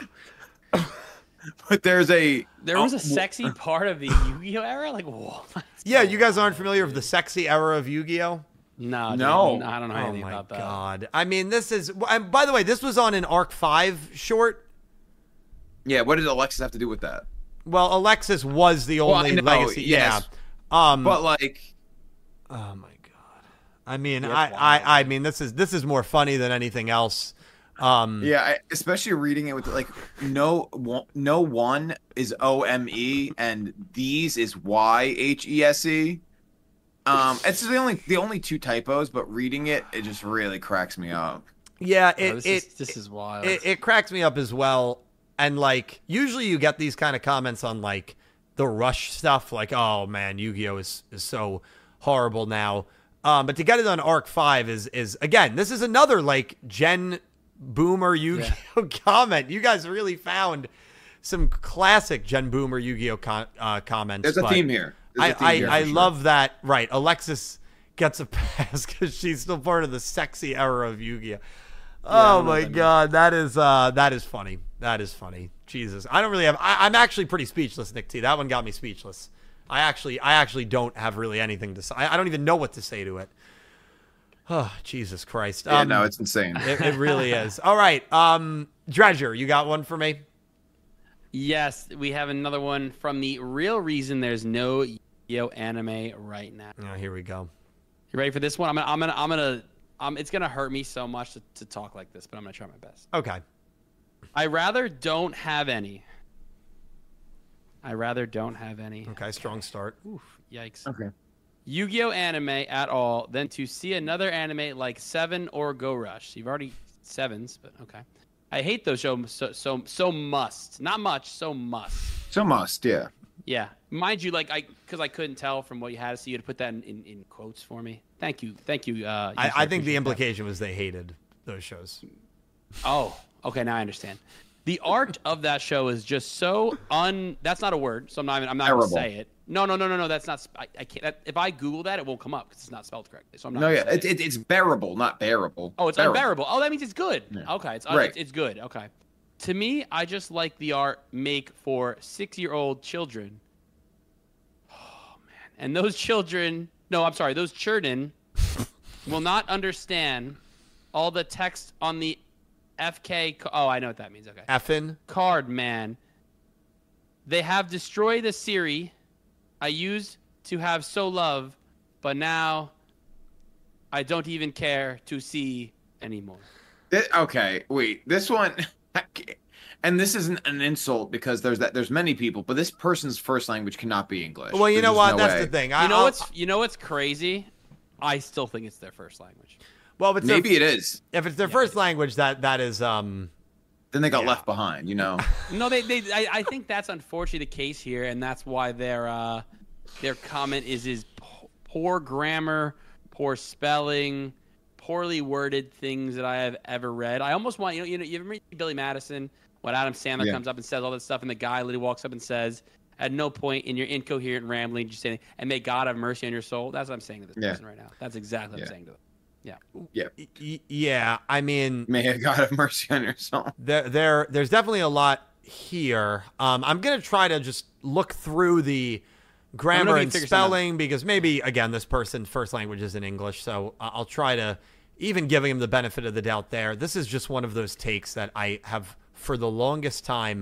but there's a There was oh, a sexy part of the Yu-Gi-Oh era? Like, what? Yeah, you guys aren't familiar with the sexy era of Yu-Gi-Oh? No, dude, No. I don't know Oh anything my about that. God. I mean, this is, and by the way, this was on an Arc five short. Yeah, what does Alexis have to do with that? Well, Alexis was the Well, I only know, legacy. yes. Yeah. Um, But like oh my God. I mean, Yeah, I, it's wild. I, I mean, this is, this is more funny than anything else. Um, yeah, I, especially reading it with like no one- no one is O M E and these is Y H E S E. Um, it's the only the only two typos, but reading it, it just really cracks me up. Yeah, Oh, it this, it, is, this is wild. it it cracks me up as well. And like usually you get these kind of comments on like the Rush stuff, like, oh man, Yu-Gi-Oh is, is so horrible now. Um, but to get it on Arc Five is is again, this is another like Gen Boomer Yu-Gi-Oh yeah. comment. You guys really found some classic Gen Boomer Yu-Gi-Oh con- uh, comments. There's a theme here. There's I a theme I, here I sure. love that. Right, Alexis gets a pass because she's still part of the sexy era of Yu-Gi-Oh. Oh my God, that is uh, that is funny. That is funny. Jesus, I don't really have. I, I'm actually pretty speechless, Nick T. That one got me speechless. I actually, I actually don't have really anything to say. I, I don't even know what to say to it. Oh, Jesus Christ. Yeah, um, no, it's insane. It, it really is. All right, um, Dredger, you got one for me? Yes, we have another one from the real reason there's no Yu-Gi-Oh anime right now. Oh, here we go. You ready for this one? I'm gonna, I'm gonna, I'm gonna. Um, it's gonna hurt me so much to, to talk like this, but I'm gonna try my best. Okay. I rather don't have any. I rather don't have any. Okay, strong start. Oof, yikes. Okay. Yu-Gi-Oh anime at all than to see another anime like Seven or Go Rush. You've already Sevens, but okay. I hate those shows so so so must. Not much, so must. So must, yeah. Yeah. Mind you, like I because I couldn't tell from what you had to see you to put that in, in, in quotes for me. Thank you. Thank you. Uh, I, I think the appreciate implication was they hated those shows. that. Oh, okay, now I understand. The art of that show is just so un. That's not a word, so I'm not. Even, I'm not going to say it. No, no, no, no, no. That's not. I, I can't. That, if I Google that, it won't come up because it's not spelled correctly. So I'm not. No, yeah, gonna it, say it, it's bearable, not bearable. Oh, it's bearable. unbearable. Oh, that means it's good. Yeah. Okay, it's, Right. it's it's good. Okay. To me, I just like the art make for six-year-old children. Oh man, and those children. No, I'm sorry. Those children will not understand all the text on the F K. Co- oh, I know what that means. Okay. Effin. Card man. They have destroyed the Siri I used to have so love, but now I don't even care to see anymore. It- okay, wait. This one, and this isn't an insult because there's that there's many people, but this person's first language cannot be English. Well, you There's know just what? no That's way. the thing. I, You know I'll- what's you know what's crazy? I still think it's their first language. Well, if it's Maybe their, it is. if it's their Yeah. first language, that that is um. Then they got Yeah. left behind. You know. No, they they I, I think that's unfortunately the case here, and that's why their uh their comment is is p- poor grammar, poor spelling, poorly worded things that I have ever read. I almost want you know you know you ever read Billy Madison when Adam Sandler Yeah. comes up and says all this stuff, and the guy literally walks up and says, "At no point in your incoherent rambling, just saying, and may God have mercy on your soul." That's what I'm saying to this Yeah. person right now. That's exactly what Yeah. I'm saying to them. Yeah. y- y- Yeah, I mean, May God have mercy on your soul. there there there's definitely a lot here. Um, I'm gonna try to just look through the grammar we and can figure something out. spelling because maybe again this person's first language isn't English, so I- I'll try to even giving him the benefit of the doubt there. This is just one of those takes that I have for the longest time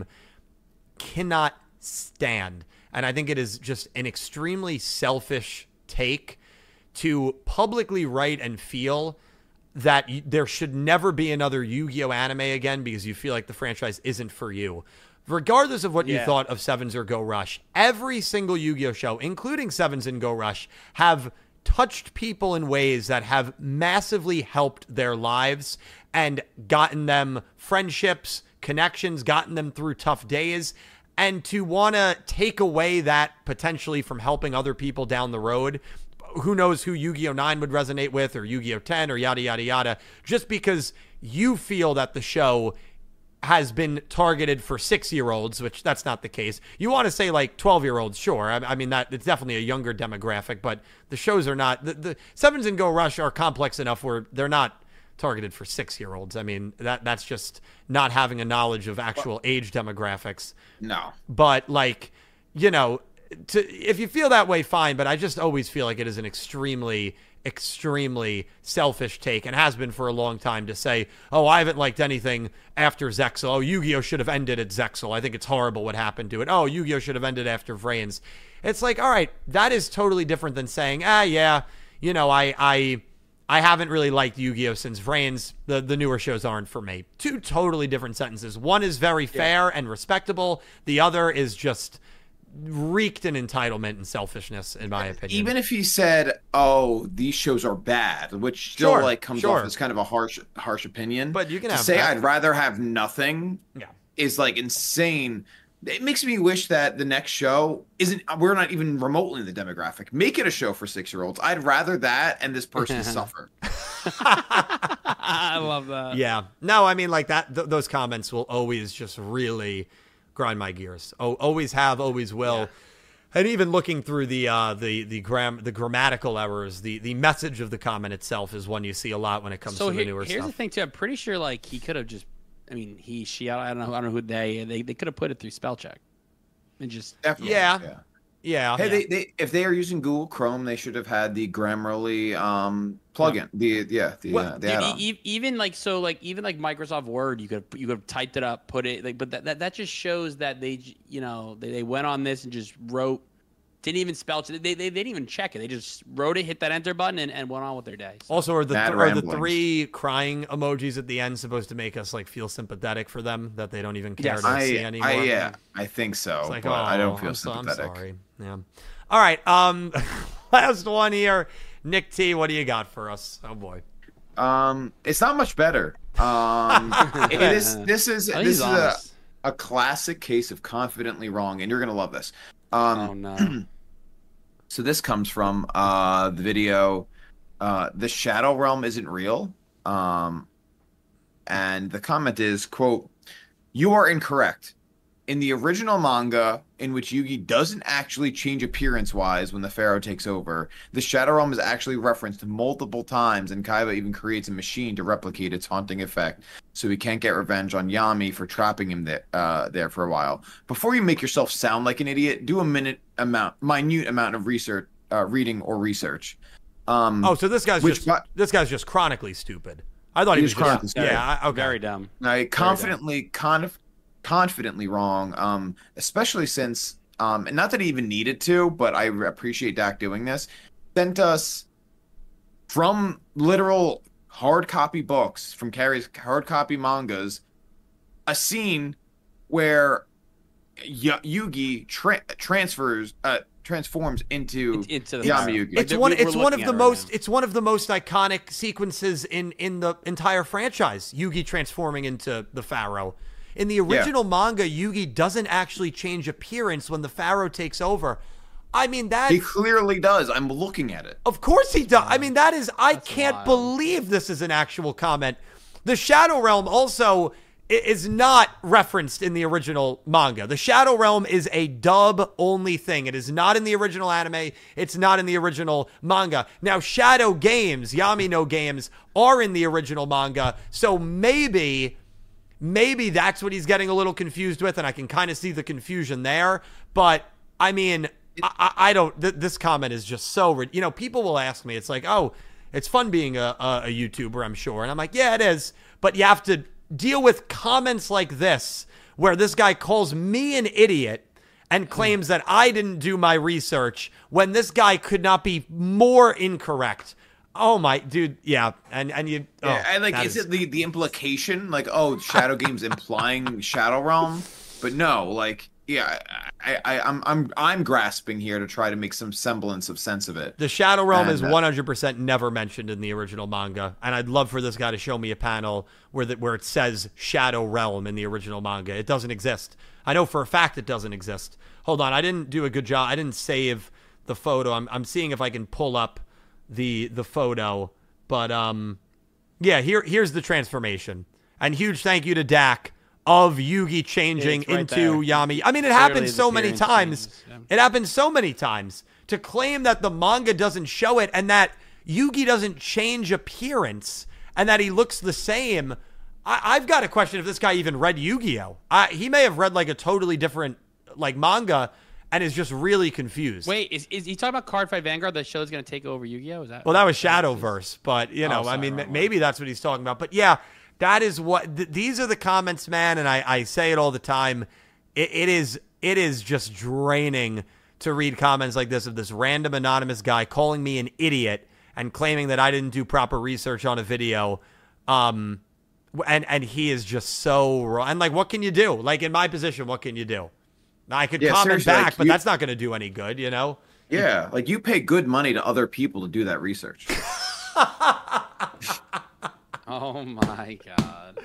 cannot stand, and I think it is just an extremely selfish take to publicly write and feel that y- there should never be another Yu-Gi-Oh anime again because you feel like the franchise isn't for you. Regardless of what you Yeah. thought of Sevens or Go Rush, every single Yu-Gi-Oh show, including Sevens and Go Rush, have touched people in ways that have massively helped their lives and gotten them friendships, connections, gotten them through tough days. And to want to take away that potentially from helping other people down the road, who knows who Yu-Gi-Oh! nine would resonate with or Yu-Gi-Oh! ten or yada, yada, yada, just because you feel that the show has been targeted for six-year-olds, which that's not the case. You want to say like twelve-year-olds, sure. I, I mean, that it's definitely a younger demographic, but the shows are not. The, the Sevens and Go Rush are complex enough where they're not targeted for six-year-olds. I mean, that that's just not having a knowledge of actual age demographics. No. But like, you know, to if you feel that way, fine. But I just always feel like it is an extremely, extremely selfish take, and has been for a long time, to say, "Oh, I haven't liked anything after Zexal. Oh, Yu-Gi-Oh should have ended at Zexal. I think it's horrible what happened to it. Oh, Yu-Gi-Oh should have ended after Vrains." It's like, all right, that is totally different than saying, "Ah, yeah, you know, I, I." I haven't really liked Yu-Gi-Oh! Since Vrains. The, the newer shows aren't for me." Two totally different sentences. One is very fair and respectable. The other is just reeked in entitlement and selfishness, in my opinion. Even if he said, "Oh, these shows are bad," which still Sure, like comes sure. off as kind of a harsh, harsh opinion. But you can to have say that. I'd rather have nothing. Yeah. Is like insane. It makes me wish that the next show isn't. We're not even remotely in the demographic. Make it a show for six-year-olds. I'd rather that and this person suffer. I love that. Yeah. No, I mean, like that. Th- those comments will always just really grind my gears. Oh, always have, always will. Yeah. And even looking through the uh, the the gram the grammatical errors, the the message of the comment itself is one you see a lot when it comes So to here- the newer here's stuff. the thing too. I'm pretty sure like he could have just. I mean, he, she. I don't know. I don't know who they. They, they could have put it through spell check, and just. Definitely, Yeah. yeah. Yeah. Hey, they, they if they are using Google Chrome, they should have had the Grammarly um plugin. The yeah, the Well, uh, the Dude, add-on. e- e- even like so, like even like Microsoft Word, you could you could have typed it up, put it like, but that, that, that just shows that they j- you know they, they went on this and just wrote, didn't even spell it. They, they they didn't even check it. They just wrote it, hit that enter button, and, and went on with their day. So, Also, are the Mad th- are the ramblings. three crying emojis at the end supposed to make us like feel sympathetic for them that they don't even care Yes. to I, see anymore? I yeah, I think so, It's like, but oh, I don't feel I'm so- I'm sympathetic. sorry. Yeah. All right. Um, last one here. Nick T, what do you got for us? Oh boy. Um, it's not much better. Um, it is. This is I think this he's is a, honest. a classic case of confidently wrong, and you're gonna love this. Um, Oh no. So this comes from uh, the video, uh, "The Shadow Realm isn't real," um, and the comment is, "quote You are incorrect. In the original manga, in which Yugi doesn't actually change appearance-wise when the Pharaoh takes over, the Shadow Realm is actually referenced multiple times, and Kaiba even creates a machine to replicate its haunting effect, so he can't get revenge on Yami for trapping him there, uh, there for a while. Before you make yourself sound like an idiot, do a minute amount, minute amount of research, uh, reading or research." Um, Oh, so this guy's Which just got- this guy's just chronically stupid. I thought he, He was was chronically just, stupid. yeah. I, okay. Very dumb. I confidently, conf- confidently wrong. Um, especially since, um, and not that he even needed to, but I appreciate Dak doing this. Sent us from literal hard copy books from Carrie's hard copy mangas, a scene where y- Yugi tra- transfers, uh, transforms into In- into the Yami Pharaoh. Yugi. Like, It's we- one. we're It's one looking of at the it right most. now. It's one of the most iconic sequences in in the entire franchise. Yugi transforming into the Pharaoh. In the original manga, Yugi doesn't actually change appearance when the Pharaoh takes over. I mean that. He clearly does. I'm looking at it. Of course he does. I mean, that is, I That's can't wild. believe believe this is an actual comment. The Shadow Realm also i- is not referenced in the original manga. The Shadow Realm is a dub only thing. It is not in the original anime. It's not in the original manga. Now, Shadow Games, Yami no Games, are in the original manga. So maybe, maybe that's what he's getting a little confused with, and I can kind of see the confusion there. But, I mean, I, I I don't. Th- this comment is just so. rid- You know, people will ask me. It's like, oh, it's fun being a, a, a YouTuber, I'm sure, and I'm like, yeah, it is. But you have to deal with comments like this, where this guy calls me an idiot and claims that I didn't do my research when this guy could not be more incorrect. Oh my, dude, yeah, and and you. Oh, Yeah, and like, that is, it the the implication like, oh, Shadow Games implying Shadow Realm? But no, like, yeah, I, I, I'm I'm I'm grasping here to try to make some semblance of sense of it. The Shadow Realm is And, uh, one hundred percent never mentioned in the original manga, and I'd love for this guy to show me a panel where that where it says Shadow Realm in the original manga. It doesn't exist. I know for a fact it doesn't exist. Hold on, I didn't do a good job. I didn't save the photo. I'm I'm seeing if I can pull up the the photo, but um, yeah, here here's the transformation. And huge thank you to Dak of Yugi changing It's right into there. Yami. I mean, it Clearly happens the so many appearance times. changes, yeah. It happens so many times. To claim that the manga doesn't show it and that Yugi doesn't change appearance and that he looks the same, I, I've got to question if this guy even read Yu-Gi-Oh! I, he may have read like a totally different like manga and is just really confused. Wait, is is he talking about Card Fight Vanguard? The show's gonna take over Yu-Gi-Oh? Is that? Well, that was Shadowverse, but you know, Oh, I sorry, mean, wrong one. maybe that's what he's talking about. But yeah, that is what th- these are the comments, man. And I, I say it all the time. It, it is it is just draining to read comments like this of this random anonymous guy calling me an idiot and claiming that I didn't do proper research on a video. Um, and and he is just so wrong. And like, what can you do? Like in my position, what can you do? I could Yeah, comment seriously, back, like, but you- that's not going to do any good, you know? Yeah, like you pay good money to other people to do that research. Oh my god.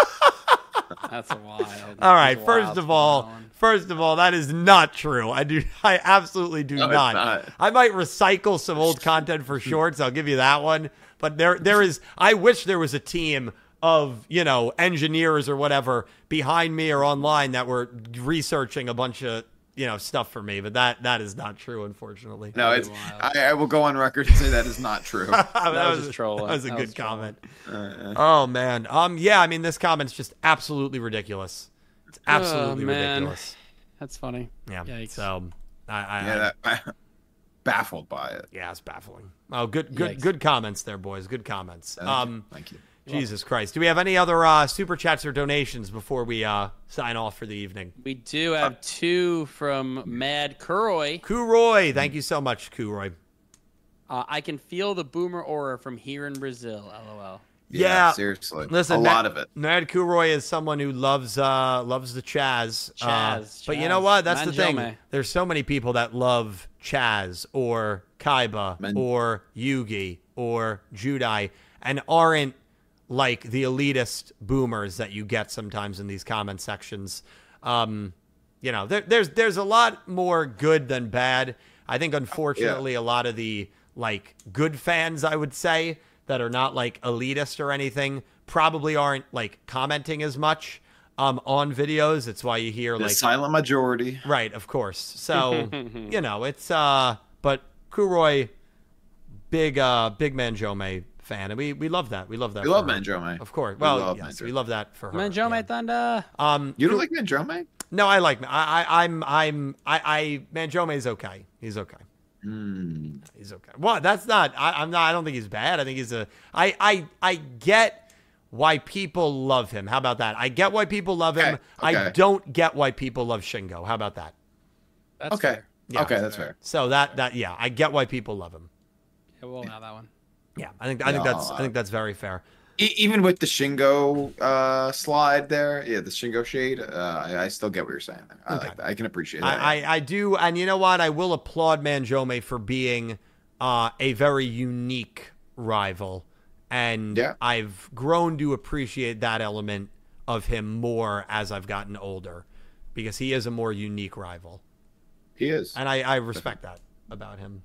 That's wild. All right, That's first wild of from all, that one. first of all, that is not true. I do I absolutely do No, it's not. not. I might recycle some old content for shorts. I'll give you that one. But there there is I wish there was a team of, you know, engineers or whatever behind me or online that were researching a bunch of, you know, stuff for me, but that that is not true, unfortunately. No, Really it's. wild. I, I will go on record and say that is not true. that, was was just trolling. That was a That good was trolling. comment. Oh man. Um yeah, I mean this comment's just absolutely ridiculous. It's absolutely Oh, man. ridiculous. That's funny. Yeah. Yikes. So I, I, Yeah, I that, baffled by it. yeah, it's baffling. Oh, good good Yikes. good comments there, boys. Good comments. Thank you. Um Thank you. Jesus Christ. Do we have any other uh super chats or donations before we uh sign off for the evening? We do have two from Mad Kuroy. Kuroy, thank you so much, Kuroy. Uh, I can feel the boomer aura from here in Brazil. LOL. Yeah. seriously. Listen, a Matt- lot of it. Mad Kuroy is someone who loves uh loves the Chaz. Uh, Chaz, but you know what? That's the thing. Manjome. There's so many people that love Chaz or Kaiba Man- or Yugi or Judai and aren't like the elitist boomers that you get sometimes in these comment sections. Um, you know, there, there's there's a lot more good than bad. I think unfortunately a lot of the like good fans, I would say, that are not like elitist or anything, probably aren't like commenting as much um, on videos. It's why you hear The like silent majority. right, of course. So you know, it's uh, but Kuroy, big uh, big Manjome fan, and we we love that. We love that. We for love her. Manjome. of course. We Well, love yes, Manjome. we love that for her. Manjome yeah. Thunder. Um, You don't like Manjome? no, I like. I, I I'm I'm I I Manjome's okay. He's okay. Mm. He's okay. Well, that's not. I, I'm not. I don't think he's bad. I think he's a. I I I get why people love him. How about that? I get why people love him. Okay, I okay. don't get why people love Shingo. How about that? That's Okay. fair. Yeah. okay, that's fair. So that that yeah, I get why people love him. Yeah, we'll allow that one. Yeah, I think I think Yeah, that's I I'll- think that's very fair. E- even with the Shingo uh, slide there, yeah, the Shingo shade, uh, I, I still get what you're saying. There. I Okay. like that. I can appreciate that. I, I I do, and you know what? I will applaud Manjome for being uh, a very unique rival, and Yeah. I've grown to appreciate that element of him more as I've gotten older, because he is a more unique rival, he is. and I, I respect that about him.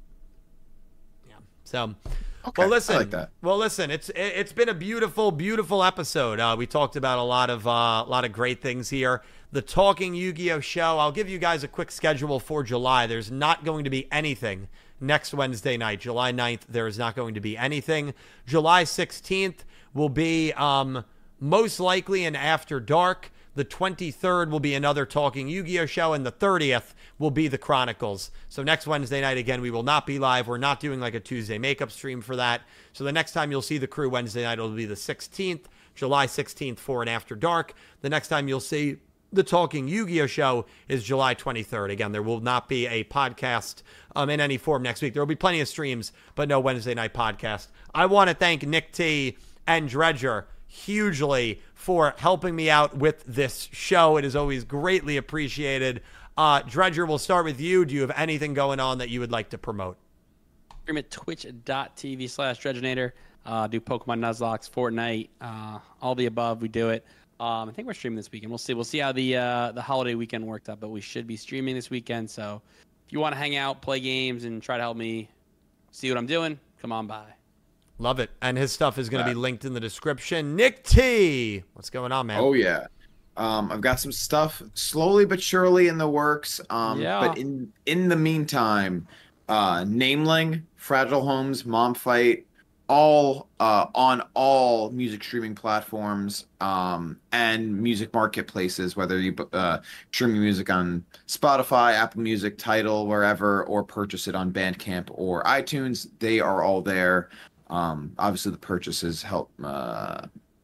Yeah. So. Okay, Well, listen. I like that. Well, listen. It's it, it's been a beautiful, beautiful episode. Uh, we talked about a lot of uh, a lot of great things here. The Talking Yu-Gi-Oh show. I'll give you guys a quick schedule for July. There's not going to be anything next Wednesday night, July ninth. There is not going to be anything. July sixteenth will be um, most likely an After Dark. The twenty-third will be another Talking Yu-Gi-Oh show, and the thirtieth will be the Chronicles. So next Wednesday night, again, we will not be live. We're not doing like a Tuesday makeup stream for that. So the next time you'll see the crew Wednesday night will be the sixteenth, July sixteenth for an After Dark. The next time you'll see the Talking Yu-Gi-Oh show is July twenty-third. Again, there will not be a podcast um, in any form next week. There will be plenty of streams, but no Wednesday night podcast. I want to thank Nick T and Dredger hugely for helping me out with this show. It is always greatly appreciated. Uh, Dredger, we'll start with you. Do you have anything going on that you would like to promote? Stream at twitch.tv slash Dredgenator. Uh, do Pokemon Nuzlocke, Fortnite, uh, all the above. We do it. Um, I think we're streaming this weekend. We'll see. We'll see how the uh, the holiday weekend worked out, but we should be streaming this weekend. So if you want to hang out, play games, and try to help me see what I'm doing, come on by. Love it. And his stuff is going to Yeah. be linked in the description. Nick T, what's going on, man? Oh yeah. Um, I've got some stuff slowly but surely in the works. Um, Yeah. but in in the meantime, uh, Nameling, Fragile Homes, Mom Fight, all uh, on all music streaming platforms um, and music marketplaces, whether you uh, stream your music on Spotify, Apple Music, Tidal, wherever, or purchase it on Bandcamp or iTunes, they are all there. Um, obviously, the purchases help uh,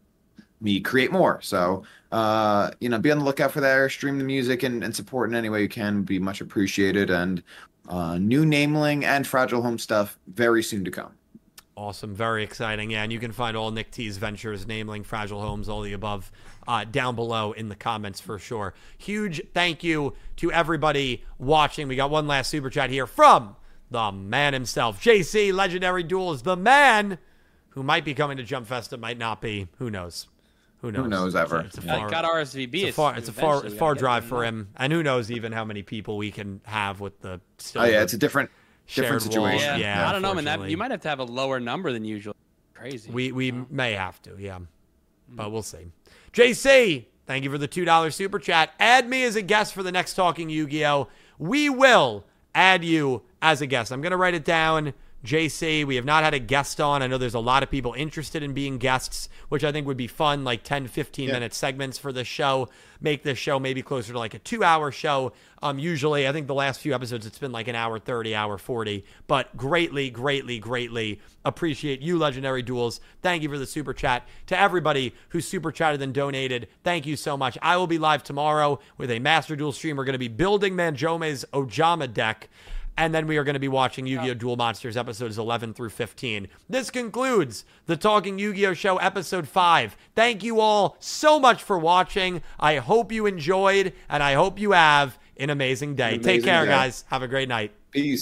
me create more. So, uh, you know, be on the lookout for there. Stream the music and, and support in any way you can would be much appreciated. And uh, new Nameling and Fragile Home stuff very soon to come. Awesome. Very exciting. Yeah, and you can find all Nick T's ventures, naming Fragile Homes, all the above, uh, down below in the comments for sure. Huge thank you to everybody watching. We got one last super chat here from the man himself. J C, Legendary Duels, the man who might be coming to Jump Fest, it might not be. Who knows? Who knows? Who knows ever? It's a Yeah, far, got R S V B. it's a far, it's a far, eventually far gotta get drive it for in. him. And who knows even how many people we can have with the still Oh yeah, the it's a different different shared wall. situation. Yeah, Yeah, I don't know, man. That unfortunately. you might have to have a lower number than usual. Crazy. We we may have to, yeah. But we'll see. J C, thank you for the two dollars super chat. Add me as a guest for the next Talking Yu-Gi-Oh! We will add you as a guest. I'm going to write it down. J C, we have not had a guest on. I know there's a lot of people interested in being guests, which I think would be fun, like ten, fifteen Yeah. minute segments for this show. Make this show maybe closer to like a two hour show. Um, usually, I think the last few episodes, it's been like an hour thirty, hour forty. But greatly, greatly, greatly appreciate you, Legendary Duels. Thank you for the super chat. To everybody who super chatted and donated, thank you so much. I will be live tomorrow with a Master Duel stream. We're going to be building Manjome's Ojama deck. And then we are going to be watching Yu-Gi-Oh! Duel Monsters episodes eleven through fifteen. This concludes the Talking Yu-Gi-Oh! Show episode five. Thank you all so much for watching. I hope you enjoyed, and I hope you have an amazing day. An Take amazing care, day. guys. Have a great night. Peace.